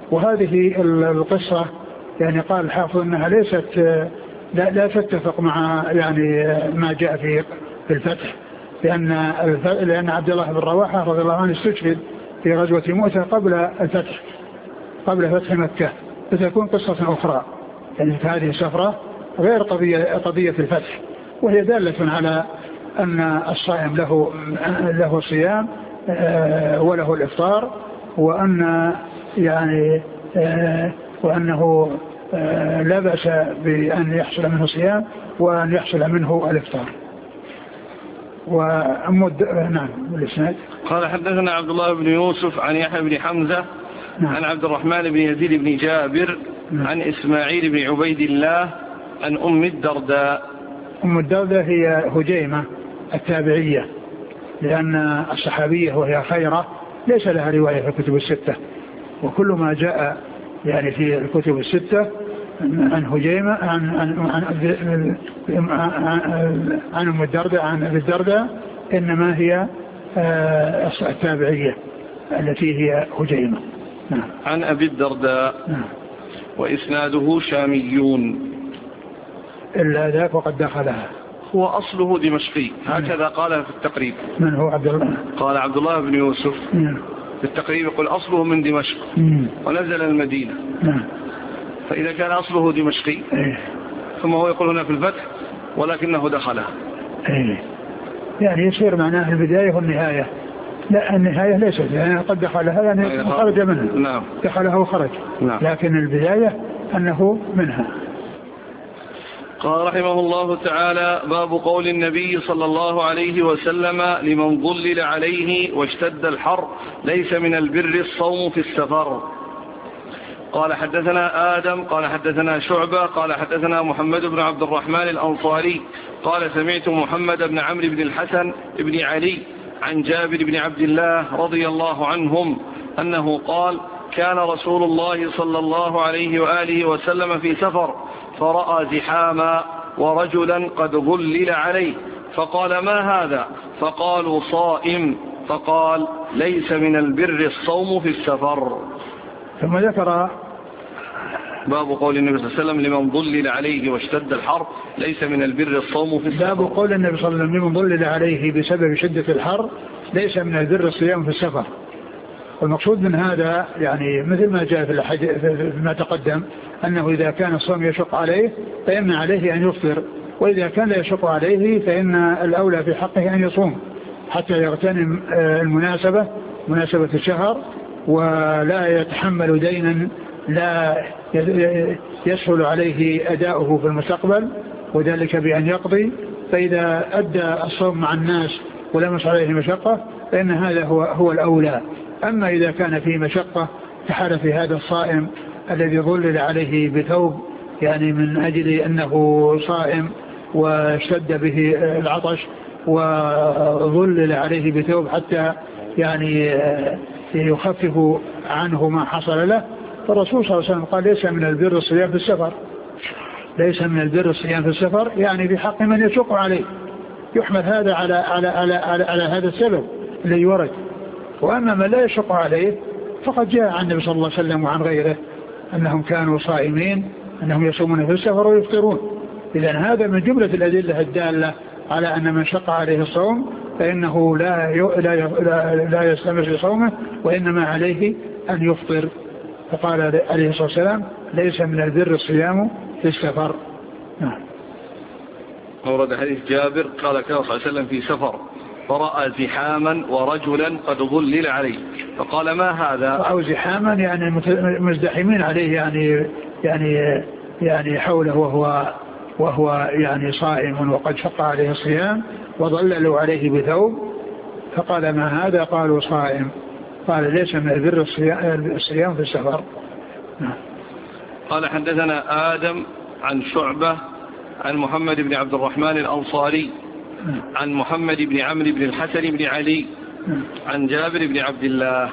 وهذه القصة يعني قال الحافظ أنها ليست لا, لا تتفق مع يعني ما جاء في في الفتح، لأن لأن عبد الله بن رواحة رضي الله عنه استشهد في غزوة مؤتة قبل الفتح قبل فتح مكة، فتكون قصة أخرى. يعني هذه السفرة غير قضية قضية الفتح، وهي دالة على أن الصائم له له صيام وله الإفطار، وأن يعني وأنه لا بأس بأن يحصل منه صيام وأن يحصل منه الإفطار. وأمد نعم بالإسناد قال حدثنا عبد الله بن يوسف عن يحيى بن حمزة نعم. عن عبد الرحمن بن يزيد بن جابر نعم. عن إسماعيل بن عبيد الله عن أم الدرداء. أم الدرداء هي هجيمة التابعية، لأن الصحابية وهي خيرة ليس لها رواية في الكتب الستة، وكل ما جاء يعني في الكتب الستة عن هجيمة عن عن عن, عن, عن أم الدرداء عن أبي الدرداء إنما هي التابعية التي هي هجيمة نعم. عن أبي الدرداء نعم. وإسناده شاميون إلا ذاك وقد دخلها. هو أصله دمشقي هكذا قال في التقريب. من هو عبد الله؟ قال عبد الله بن يوسف نعم. في التقريب يقول أصله من دمشق مم. ونزل المدينة نعم. فإذا كان أصله دمشقي إيه. ثم هو يقول هنا في الفتح ولكنه دخلها إيه. يعني يصير معناه البداية والنهاية. لا النهاية ليست يعني قد دخلها يعني خرج منها نعم. دخلها وخرج نعم. لكن البداية أنه منها. قال رحمه الله تعالى باب قول النبي صلى الله عليه وسلم لمن ضلل عليه واشتد الحر ليس من البر الصوم في السفر. قال حدثنا آدم قال حدثنا شعبة قال حدثنا محمد بن عبد الرحمن الأنصاري قال سمعت محمد بن عمرو بن الحسن بن علي عن جابر بن عبد الله رضي الله عنهم أنه قال كان رسول الله صلى الله عليه وآله وسلم في سفر فرأى زحاما ورجلا قد ظلل عليه فقال ما هذا؟ فقالوا صائم، فقال ليس من البر الصوم في السفر. ثم ذكر باب قول النبي صلى الله عليه وسلم لمن ضلل عليه واشتد الحر ليس من البر الصوم في السفر. باب قول النبي صلى الله عليه وسلم لمن ضلل عليه بسبب شدة الحر ليس من البر الصيام في السفر. والمقصود من هذا يعني مثل ما جاء في الحديث فيما تقدم أنه إذا كان الصوم يشق عليه فإن عليه أن يفطر، وإذا كان لا يشق عليه فإن الأولى في حقه أن يصوم حتى يغتنم المناسبة مناسبة الشهر ولا يتحمل دينا لا يسهل عليه أداؤه في المستقبل، وذلك بأن يقضي. فإذا أدى الصوم مع الناس ولم يصل عليه مشقة فإن هذا هو, هو الأولى. أما إذا كان في مشقة كحال في هذا الصائم الذي ظلل عليه بثوب يعني من أجل أنه صائم واشتد به العطش وظلل عليه بثوب حتى يعني يخفف عنه ما حصل له، فالرسول صلى الله عليه وسلم قال ليس من البر الصيام في السفر. ليس من البر الصيام في السفر يعني في حق من يشق عليه، يحمل هذا على, على, على, على, على هذا السبب الذي ورد. وأما من لا يشق عليه فقد جاء عن النبي صلى الله عليه وسلم وعن غيره أنهم كانوا صائمين أنهم يصومون في السفر ويفطرون. إذن هذا من جملة الأدلة الدالة على أن من شق عليه الصوم فإنه لا لا لا يستمر في صومه وإنما عليه أن يفطر. فقال عليه الصلاة والسلام ليس من البر الصيام في السفر. نعم. ورد حديث جابر قال كان صلى الله عليه وسلم في سفر فرأى زحاما ورجلا قد ظلل عليه فقال ما هذا؟ رأوا زحاما يعني مزدحمين عليه يعني يعني يعني حوله وهو وهو يعني صائم وقد شق عليه الصيام وظللوا عليه بثوب فقال ما هذا؟ قالوا صائم. قال ليس من البر الصيام في السفر. نعم. قال حدثنا آدم عن شعبة عن محمد بن عبد الرحمن الأنصاري عن محمد بن عمرو بن الحسن بن علي عن جابر بن عبد الله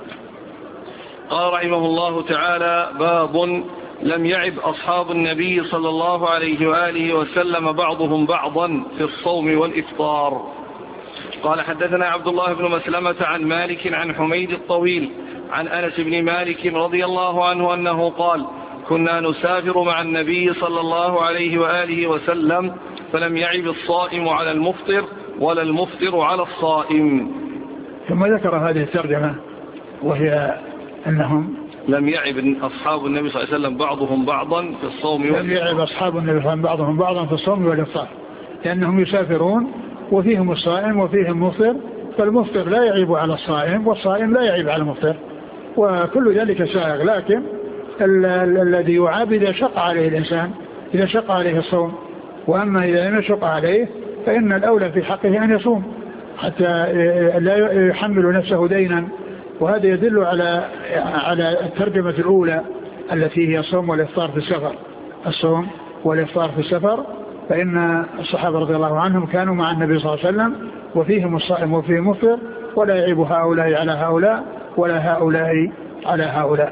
قال رحمه الله تعالى باب لم يعب أصحاب النبي صلى الله عليه وآله وسلم بعضهم بعضا في الصوم والإفطار. قال حدثنا عبد الله بن مسلمة عن مالك عن حميد الطويل عن أنس بن مالك رضي الله عنه أنه قال كنا نسافر مع النبي صلى الله عليه وآله وسلم فلم يعب الصائم على المفطر ولا المفطر على الصائم. ثم ذكر هذه الترجمة وهي أنهم لم يعب أصحاب النبي صلى الله عليه وسلم بعضهم بعضا في الصوم والإفطار. لم يعب أصحاب النبي صلى الله عليه وسلم بعضهم بعضا في الصوم والإفطار، لأنهم يسافرون وفيهم الصائم وفيهم مفطر، فالمفطر لا يعيب على الصائم والصائم لا يعيب على المفطر، وكل ذلك سائغ. لكن الذي يعاب إذا شق عليه الإنسان، إذا شق عليه الصوم. وأما إذا لم يشق عليه فإن الأولى في حقه أن يصوم حتى لا يحمل نفسه دينا. وهذا يدل على على الترجمة الأولى التي هي الصوم والإفطار في السفر. الصوم والإفطار في السفر، فإن الصحابة رضي الله عنهم كانوا مع النبي صلى الله عليه وسلم وفيهم الصائم وفيهم مفطر، ولا يعيب هؤلاء على هؤلاء ولا هؤلاء على هؤلاء.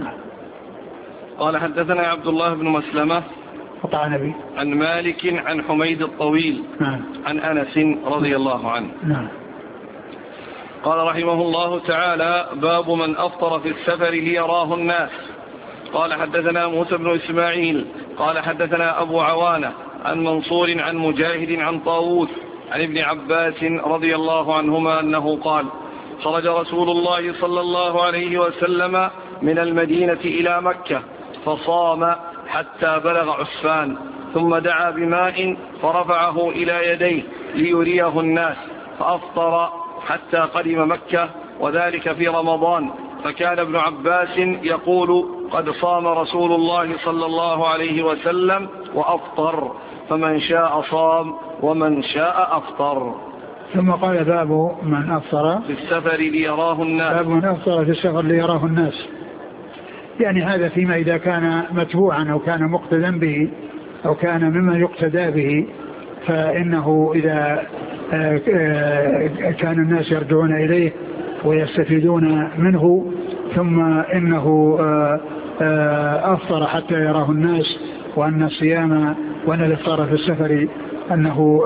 قال حدثنا عبد الله بن مسلمة قطع نبي عن مالك عن حميد الطويل نعم. عن أنس رضي الله عنه نعم. قال رحمه الله تعالى باب من أفطر في السفر ليراه الناس. قال حدثنا موسى بن إسماعيل قال حدثنا أبو عوانة عن منصور عن مجاهد عن طاووس عن ابن عباس رضي الله عنهما أنه قال خرج رسول الله صلى الله عليه وسلم من المدينة إلى مكة فصام حتى بلغ عسفان، ثم دعا بماء فرفعه إلى يديه ليريه الناس، فأفطر حتى قدم مكة، وذلك في رمضان. فكان ابن عباس يقول قد صام رسول الله صلى الله عليه وسلم وأفطر، فمن شاء صام ومن شاء أفطر. ثم قال باب من أفطر في السفر ليراه الناس. باب من أفطر في السفر ليراه الناس، يعني هذا فيما إذا كان متبوعا أو كان مقتدى به أو كان ممن يقتدى به، فإنه إذا كان الناس يرجعون إليه ويستفيدون منه، ثم إنه أفطر حتى يراه الناس، وأن الصيام وأن الإفطار في السفر أنه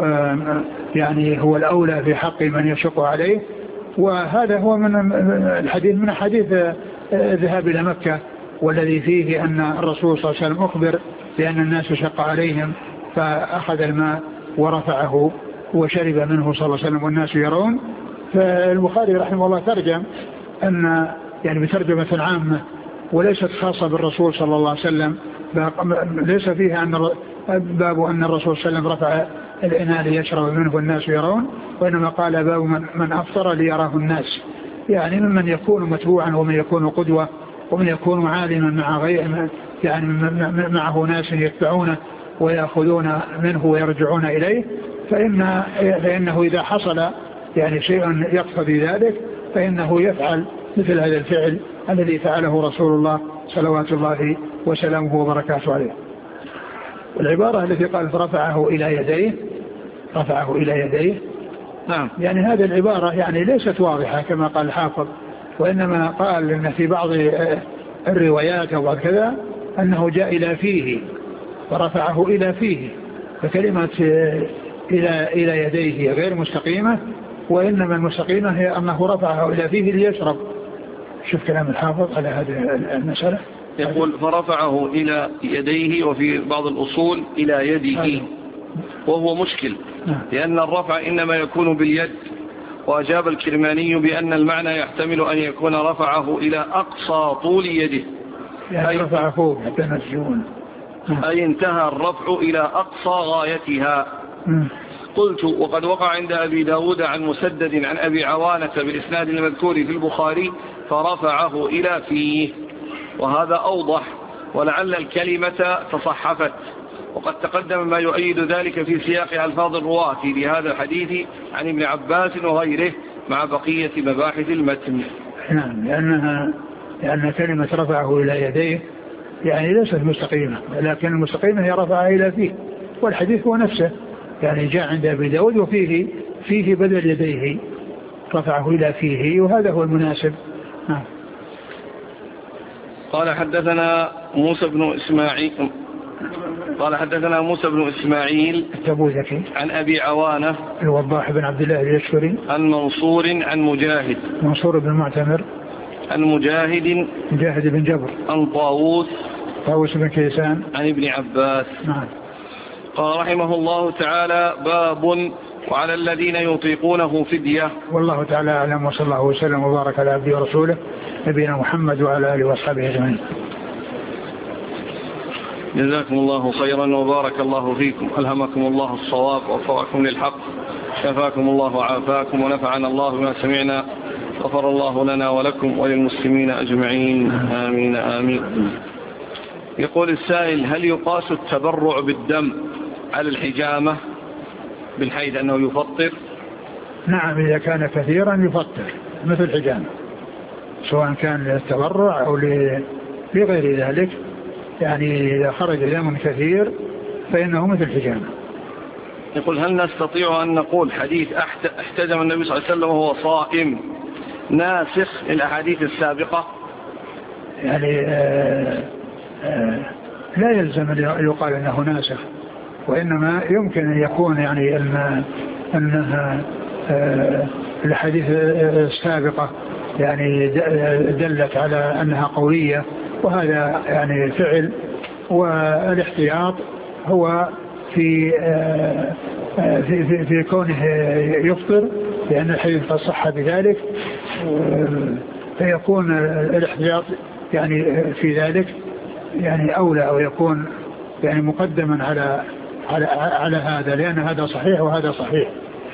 يعني هو الأولى في حق من يشق عليه. وهذا هو من الحديث من حديث الذهاب إلى مكة، والذي فيه أن الرسول صلى الله عليه وسلم أخبر بأن الناس شق عليهم فأخذ الماء ورفعه وشرب منه صلى الله عليه وسلم والناس يرون. فالبخاري رحمه الله ترجم أن يعني بترجمة عامة وليست خاصة بالرسول صلى الله عليه وسلم، ليس فيها أن باب أن الرسول صلى الله عليه وسلم رفع الإناء ليشرب منه والناس يرون، وإنما قال باب من أفطر ليراه الناس، يعني ممن يكون متبوعا ومن يكون قدوة ومن يكون عالما مع غيره، يعني معه ناس يتبعونه ويأخذون منه ويرجعون إليه، فإن فإنه إذا حصل يعني شيء يقتضي ذلك فإنه يفعل مثل هذا الفعل الذي فعله رسول الله صلوات الله وسلامه وبركاته عليه. والعبارة التي قال فرفعه إلى يديه رفعه إلى يديه نعم، يعني هذه العبارة يعني ليست واضحة كما قال الحافظ، وإنما قال إن في بعض الروايات أو بعض كذا أنه جاء إلى فيه ورفعه إلى فيه، فكلمة إلى إلى يديه غير مستقيمة، وإنما المستقيمة هي أنه رفعه إلى فيه ليشرب. شوف كلام الحافظ على هذه المسألة، يقول فرفعه إلى يديه، وفي بعض الأصول إلى يده، وهو مشكل لأن الرفع إنما يكون باليد. وأجاب الكرماني بأن المعنى يحتمل أن يكون رفعه إلى أقصى طول يده، يعني أي رفعه حتى مسجون، أي انتهى الرفع إلى أقصى غايتها. قلت وقد وقع عند أبي داود عن مسدد عن أبي عوانة بالإسناد المذكور في البخاري فرفعه إلى فيه، وهذا أوضح، ولعل الكلمة تصحفت، وقد تقدم ما يؤيد ذلك في سياق ألفاظ الرواة لهذا الحديث عن ابن عباس وغيره مع بقية مباحث المتن. نعم، لأنها لأن كلمة رفعه إلى يديه يعني ليست مستقيمة، لكن المستقيمة هي رفعه إلى فيه، والحديث هو نفسه يعني جاء عند أبي داود وفيه فيه بدل يديه رفعه إلى فيه، وهذا هو المناسب. نعم. قال حدثنا موسى بن إسماعيل قال حدثنا موسى بن إسماعيل التبوذكي عن أبي عوانة الوضاح بن عبد الله اليشكري عن منصور عن مجاهد منصور بن معتمر عن مجاهد مجاهد بن جبر عن طاووس طاووس بن كيسان عن ابن عباس. نعم. قال رحمه الله تعالى: باب وعلى الذين يطيقونه فدية. والله تعالى أعلم، وصلى الله وسلم وبارك على عبده ورسوله نبينا محمد وعلى آله وأصحابه أجمعين. جزاكم الله خيرا وبارك الله فيكم، ألهمكم الله الصواب ووفقكم للحق، شفاكم الله وعافاكم ونفعنا الله بما سمعنا، غفر الله لنا ولكم وللمسلمين أجمعين، آمين آمين. يقول السائل: هل يقاس التبرع بالدم على الحجامة من حيث أنه يفطر؟ نعم، إذا كان كثيرا يفطر مثل الحجامة، سواء كان للتبرع أو لغير ذلك. يعني إذا خرج دم كثير فإنه مثل الحجامة. يقول: هل نستطيع أن نقول حديث احتجم النبي صلى الله عليه وسلم وهو صائم ناسخ للأحاديث السابقة؟ يعني آآ آآ لا يلزم أن يقال أنه ناسخ، وإنما يمكن أن يكون يعني أن أنها الحديث السابقة يعني دلت على أنها قوية، وهذا يعني فعل. والاحتياط هو في في في, في كونه يفطر، لأن الحديث قد صح بذلك، فيكون الاحتياط يعني في ذلك يعني أولى، أو يكون يعني مقدما على على على هذا، لأن هذا صحيح وهذا صحيح.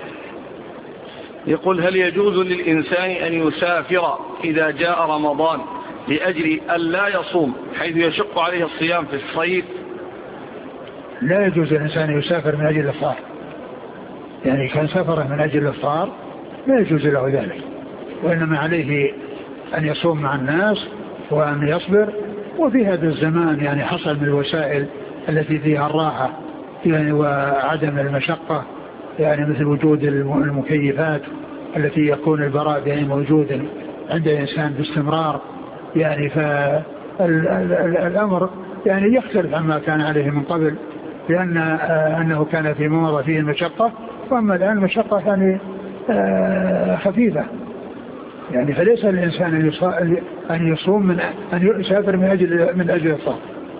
يقول: هل يجوز للإنسان أن يسافر إذا جاء رمضان لأجل أن لا يصوم حيث يشق عليه الصيام في الصيف؟ لا يجوز للإنسان أن يسافر من أجل الإفطار، يعني كان سفره من أجل الإفطار لا يجوز له ذلك، وإنما عليه أن يصوم مع الناس وأن يصبر. وفي هذا الزمان يعني حصل من الوسائل التي فيها الراحة يعني وعدم المشقة، يعني مثل وجود المكيفات التي يكون البراء يعني موجودا عند الإنسان باستمرار، يعني فالأمر يعني يختلف عما كان عليه من قبل، لأن أنه كان في مضى فيه المشقة، وأما الآن المشقة يعني خفيفة، يعني فليس الإنسان أن يصوم من أن يسافر من أجل من أجل الصوم.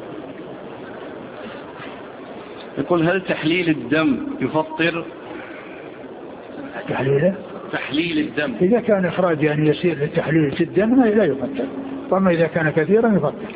يقول: هل تحليل الدم يفطر؟ تحليله؟ تحليل الدم إذا كان إخراج يعني يسير للتحليل في الدم لا يفطر، وأما إذا كان كثيرا يفطر.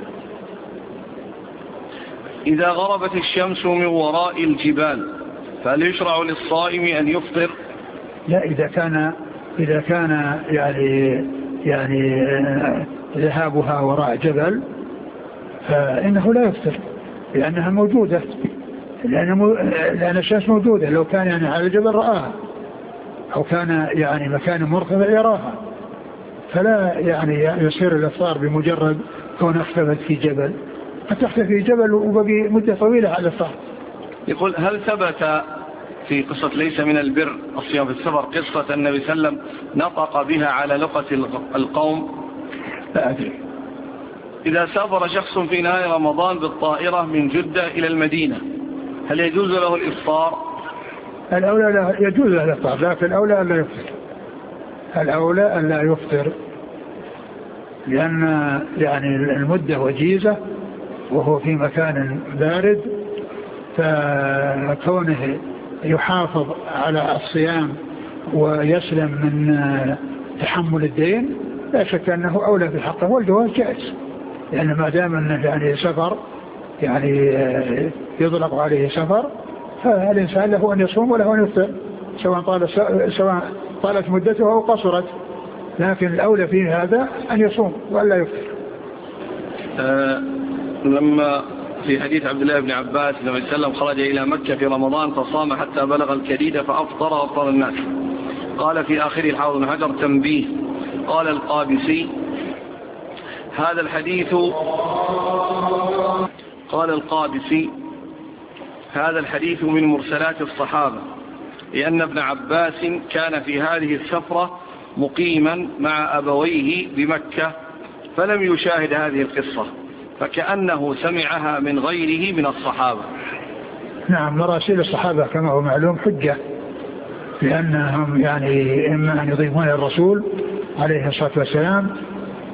إذا غربت الشمس من وراء الجبال فهل يشرع للصائم أن يفطر؟ لا، إذا كان إذا كان يعني يعني ذهابها وراء جبل فإنه لا يفطر، لأنها موجودة، لأن لأن الشمس موجودة. لو كان يعني على الجبل رآها، أو كان يعني مكان مرتفع يراها، فلا يعني يصير الإفطار بمجرد كون اختفت في جبل، قد تختفي في جبل وبقي مدة طويلة على الإفطار. يقول: هل ثبت في قصة ليس من البر الصيام في السفر قصة النبي صلى الله عليه وسلم نطق بها على لغة القوم؟ لا أدري. إذا سافر شخص في نهاية رمضان بالطائرة من جدة إلى المدينة هل يجوز له الإفطار؟ الأولى لا يجوز له الإفطار، لكن الأولى أن لا يفطر. الأولى أن لا يفطر، لأن يعني المدة وجيزة وهو في مكان بارد، فكونه يحافظ على الصيام ويسلم من تحمل الدين لا شك أنه أولى في حقه، والجواز جائز، لأن ما دام أنه يعني سفر يعني يطلق عليه سفر، فالإنسان له أن يصوم وله أن يفطر، سواء طالت سواء طالت مدته أو قصرت، لكن الأولى فيه هذا أن يصوم وألا يفطر. أه لما في حديث عبد الله بن عباس لما وسلم خرج إلى مكة في رمضان فصام حتى بلغ الكديد فأفطر وأفطر الناس، قال في آخره الحافظ بن حجر: تنبيه. قال القابسي: هذا الحديث قال القابسي هذا الحديث من مرسلات الصحابة، لأن ابن عباس كان في هذه السفرة مقيما مع أبويه بمكة فلم يشاهد هذه القصة، فكأنه سمعها من غيره من الصحابة. نعم، مراسيل الصحابة كما هو معلوم حجة، لأنهم يعني إما أن يضيفون الرسول عليه الصلاة والسلام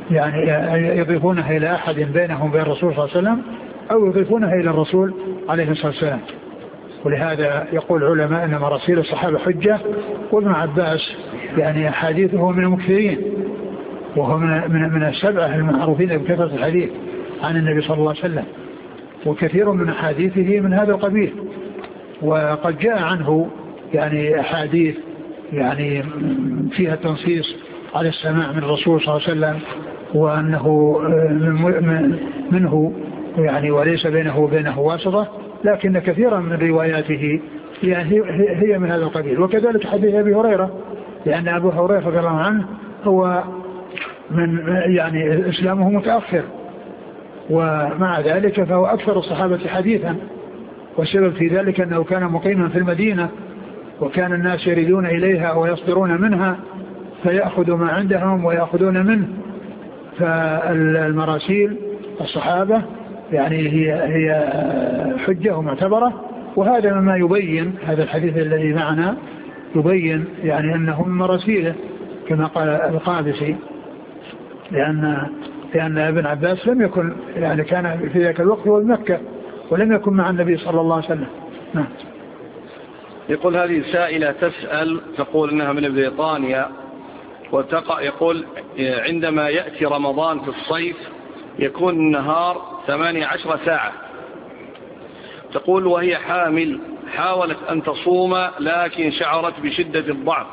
يعني يضيفونها إلى أحد بينهم وبين الرسول صلى الله عليه وسلم أو يضيفونها إلى الرسول عليه الصلاة والسلام. ولهذا يقول علماء أن مراسيل الصحابة حجة، وابن عباس يعني حديثه من المكثرين، وهو من, من, من السبعة المعروفين بكثرة الحديث عن النبي صلى الله عليه وسلم، وكثير من حديثه من هذا القبيل. وقد جاء عنه يعني أحاديث يعني فيها التنصيص على السماع من الرسول صلى الله عليه وسلم، وأنه منه يعني وليس بينه وبينه واسطة، لكن كثيرا من رواياته يعني هي من هذا القبيل. وكذلك حديث أبي هريرة، لأن أبو هريرة رضي الله عنه هو من يعني إسلامه متأخر، ومع ذلك فهو أكثر الصحابة حديثا، والسبب في ذلك أنه كان مقيما في المدينة، وكان الناس يريدون إليها ويصدرون منها فيأخذوا ما عندهم ويأخذون منه. فالمراسيل الصحابة يعني هي هي حجة ومعتبرة، وهذا مما يبين هذا الحديث الذي معنا يبين يعني أنه من مراسيله كما قال القابسي، لأن لأن ابن عباس لم يكن يعني كان في ذاك الوقت هو بمكة ولم يكن مع النبي صلى الله عليه وسلم. نعم. يقول هذه سائلة تسأل تقول إنها من بريطانيا، وتقع يقول عندما يأتي رمضان في الصيف يكون النهار ثمانية عشر ساعة، تقول وهي حامل حاولت أن تصوم لكن شعرت بشدة الضعف،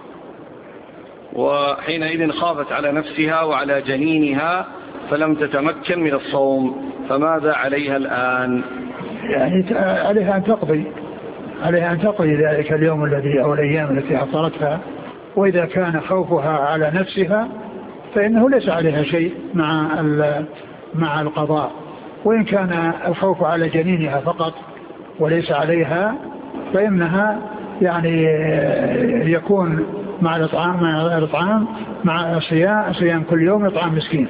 وحينئذ خافت على نفسها وعلى جنينها فلم تتمكن من الصوم، فماذا عليها الآن؟ يعني عليها أن تقضي عليها أن تقضي ذلك اليوم الذي أو الأيام التي حصلتها، وإذا كان خوفها على نفسها فإنه ليس عليها شيء مع مع القضاء، وإن كان الخوف على جنينها فقط وليس عليها فإنها يعني يكون مع الإطعام مع الإطعام مع الصيام صيام كل يوم إطعام مسكين.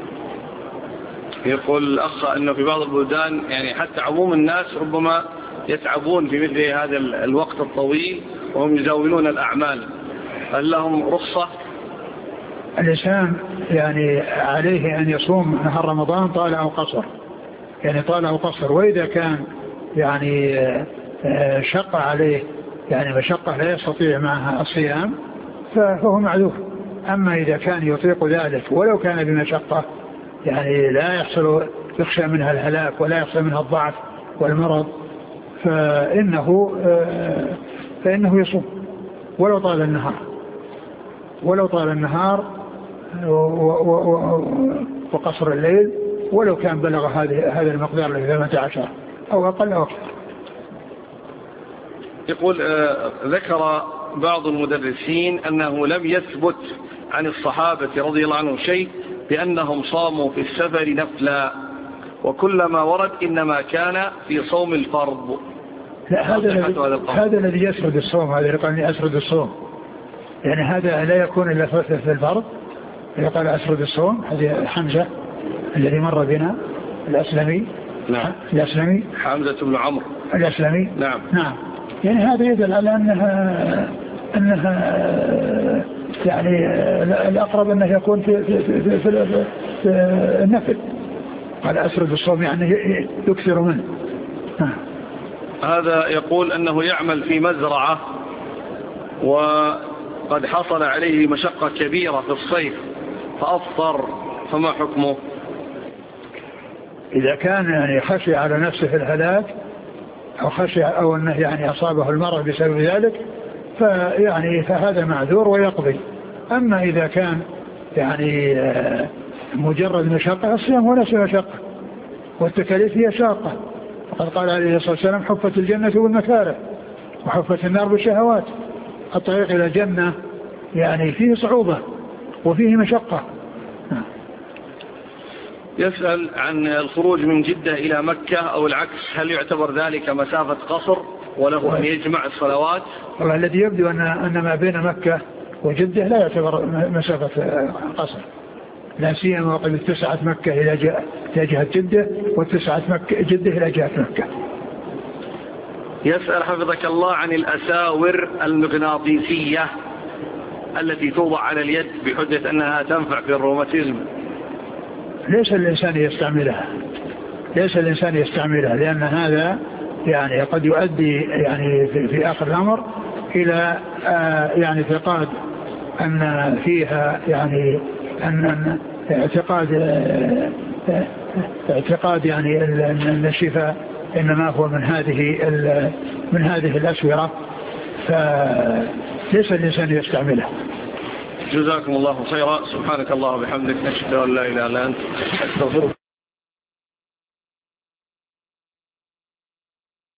يقول الأخ أنه في بعض البلدان يعني حتى عموم الناس ربما يتعبون في مثل هذا الوقت الطويل وهم يزاولون الأعمال، هل لهم رخصة؟ الإنسان يعني عليه أن يصوم نهار رمضان طال أو قصر، يعني طال أو قصر، وإذا كان يعني شق عليه يعني مشقة لا يستطيع معها الصيام فهو معذور. أما إذا كان يطيق ذلك ولو كان بمشقة يعني لا يحصل يخشى منها الهلاك ولا يحصل منها الضعف والمرض فإنه فإنه يصوم ولو طال النهار ولو طال النهار وقصر الليل، ولو كان بلغ هذه هذا المقدار الذي ثمانية عشر أو أقل أو أكثر. يقول آه ذكر بعض المدرسين أنه لم يثبت عن الصحابة رضي الله عنهم شيء بأنهم صاموا في السفر نفلا، وكلما ورد إنما كان في صوم الفرض. لا هذا هذا الذي يسرد الصوم، هذا اللي قال أسرد الصوم، يعني هذا لا يكون إلا في الفرض. قال أسرد الصوم هذه حمزة الذي مر بنا الأسلمي. نعم. الأسلمي حمزة بن عمرو الأسلمي. نعم. نعم. يعني هذا يدل على أنها أنها يعني الأقرب أنه يكون في في في, في, في, في النفل. قال أسرد الصوم يعني يكثر منه. نعم. هذا يقول أنه يعمل في مزرعة وقد حصل عليه مشقة كبيرة في الصيف فأفطر، فما حكمه؟ إذا كان يعني خشي على نفسه في الهلاك أو خشي أو أنه يعني أصابه المرض بسبب ذلك فيعني فهذا معذور ويقضي. أما إذا كان يعني مجرد مشقة الصيام وليس مشقة، والتكاليف هي شاقة، وقد قال عليه الصلاة والسلام حفت الجنة بالمكاره وحفت النار بالشهوات. الطريق إلى الجنة يعني فيه صعوبة وفيه مشقة. يسأل عن الخروج من جدة إلى مكة أو العكس، هل يعتبر ذلك مسافة قصر وله أن يجمع الصلوات؟ والله الذي يبدو أن أن ما بين مكة وجدة لا يعتبر مسافة قصر، لا سيما وقد اتسعت مكة إلى جهة جدة واتسعت مكة جدة إلى جهة مكة. يسأل حفظك الله عن الأساور المغناطيسية التي توضع على اليد بحجة أنها تنفع في الروماتيزم، ليس الإنسان يستعملها ليس الإنسان يستعملها لأن هذا يعني قد يؤدي يعني في, في آخر الأمر إلى آه يعني اعتقاد أن فيها يعني أن اعتقاد آه اعتقاد يعني أن الشفاء إنما هو من هذه من هذه الأسورة، فليس الإنسان يستعملها. جزاكم الله خيرا. سبحانك الله وبحمدك، نشهد أن لا إله إلا أنت، استغفرك.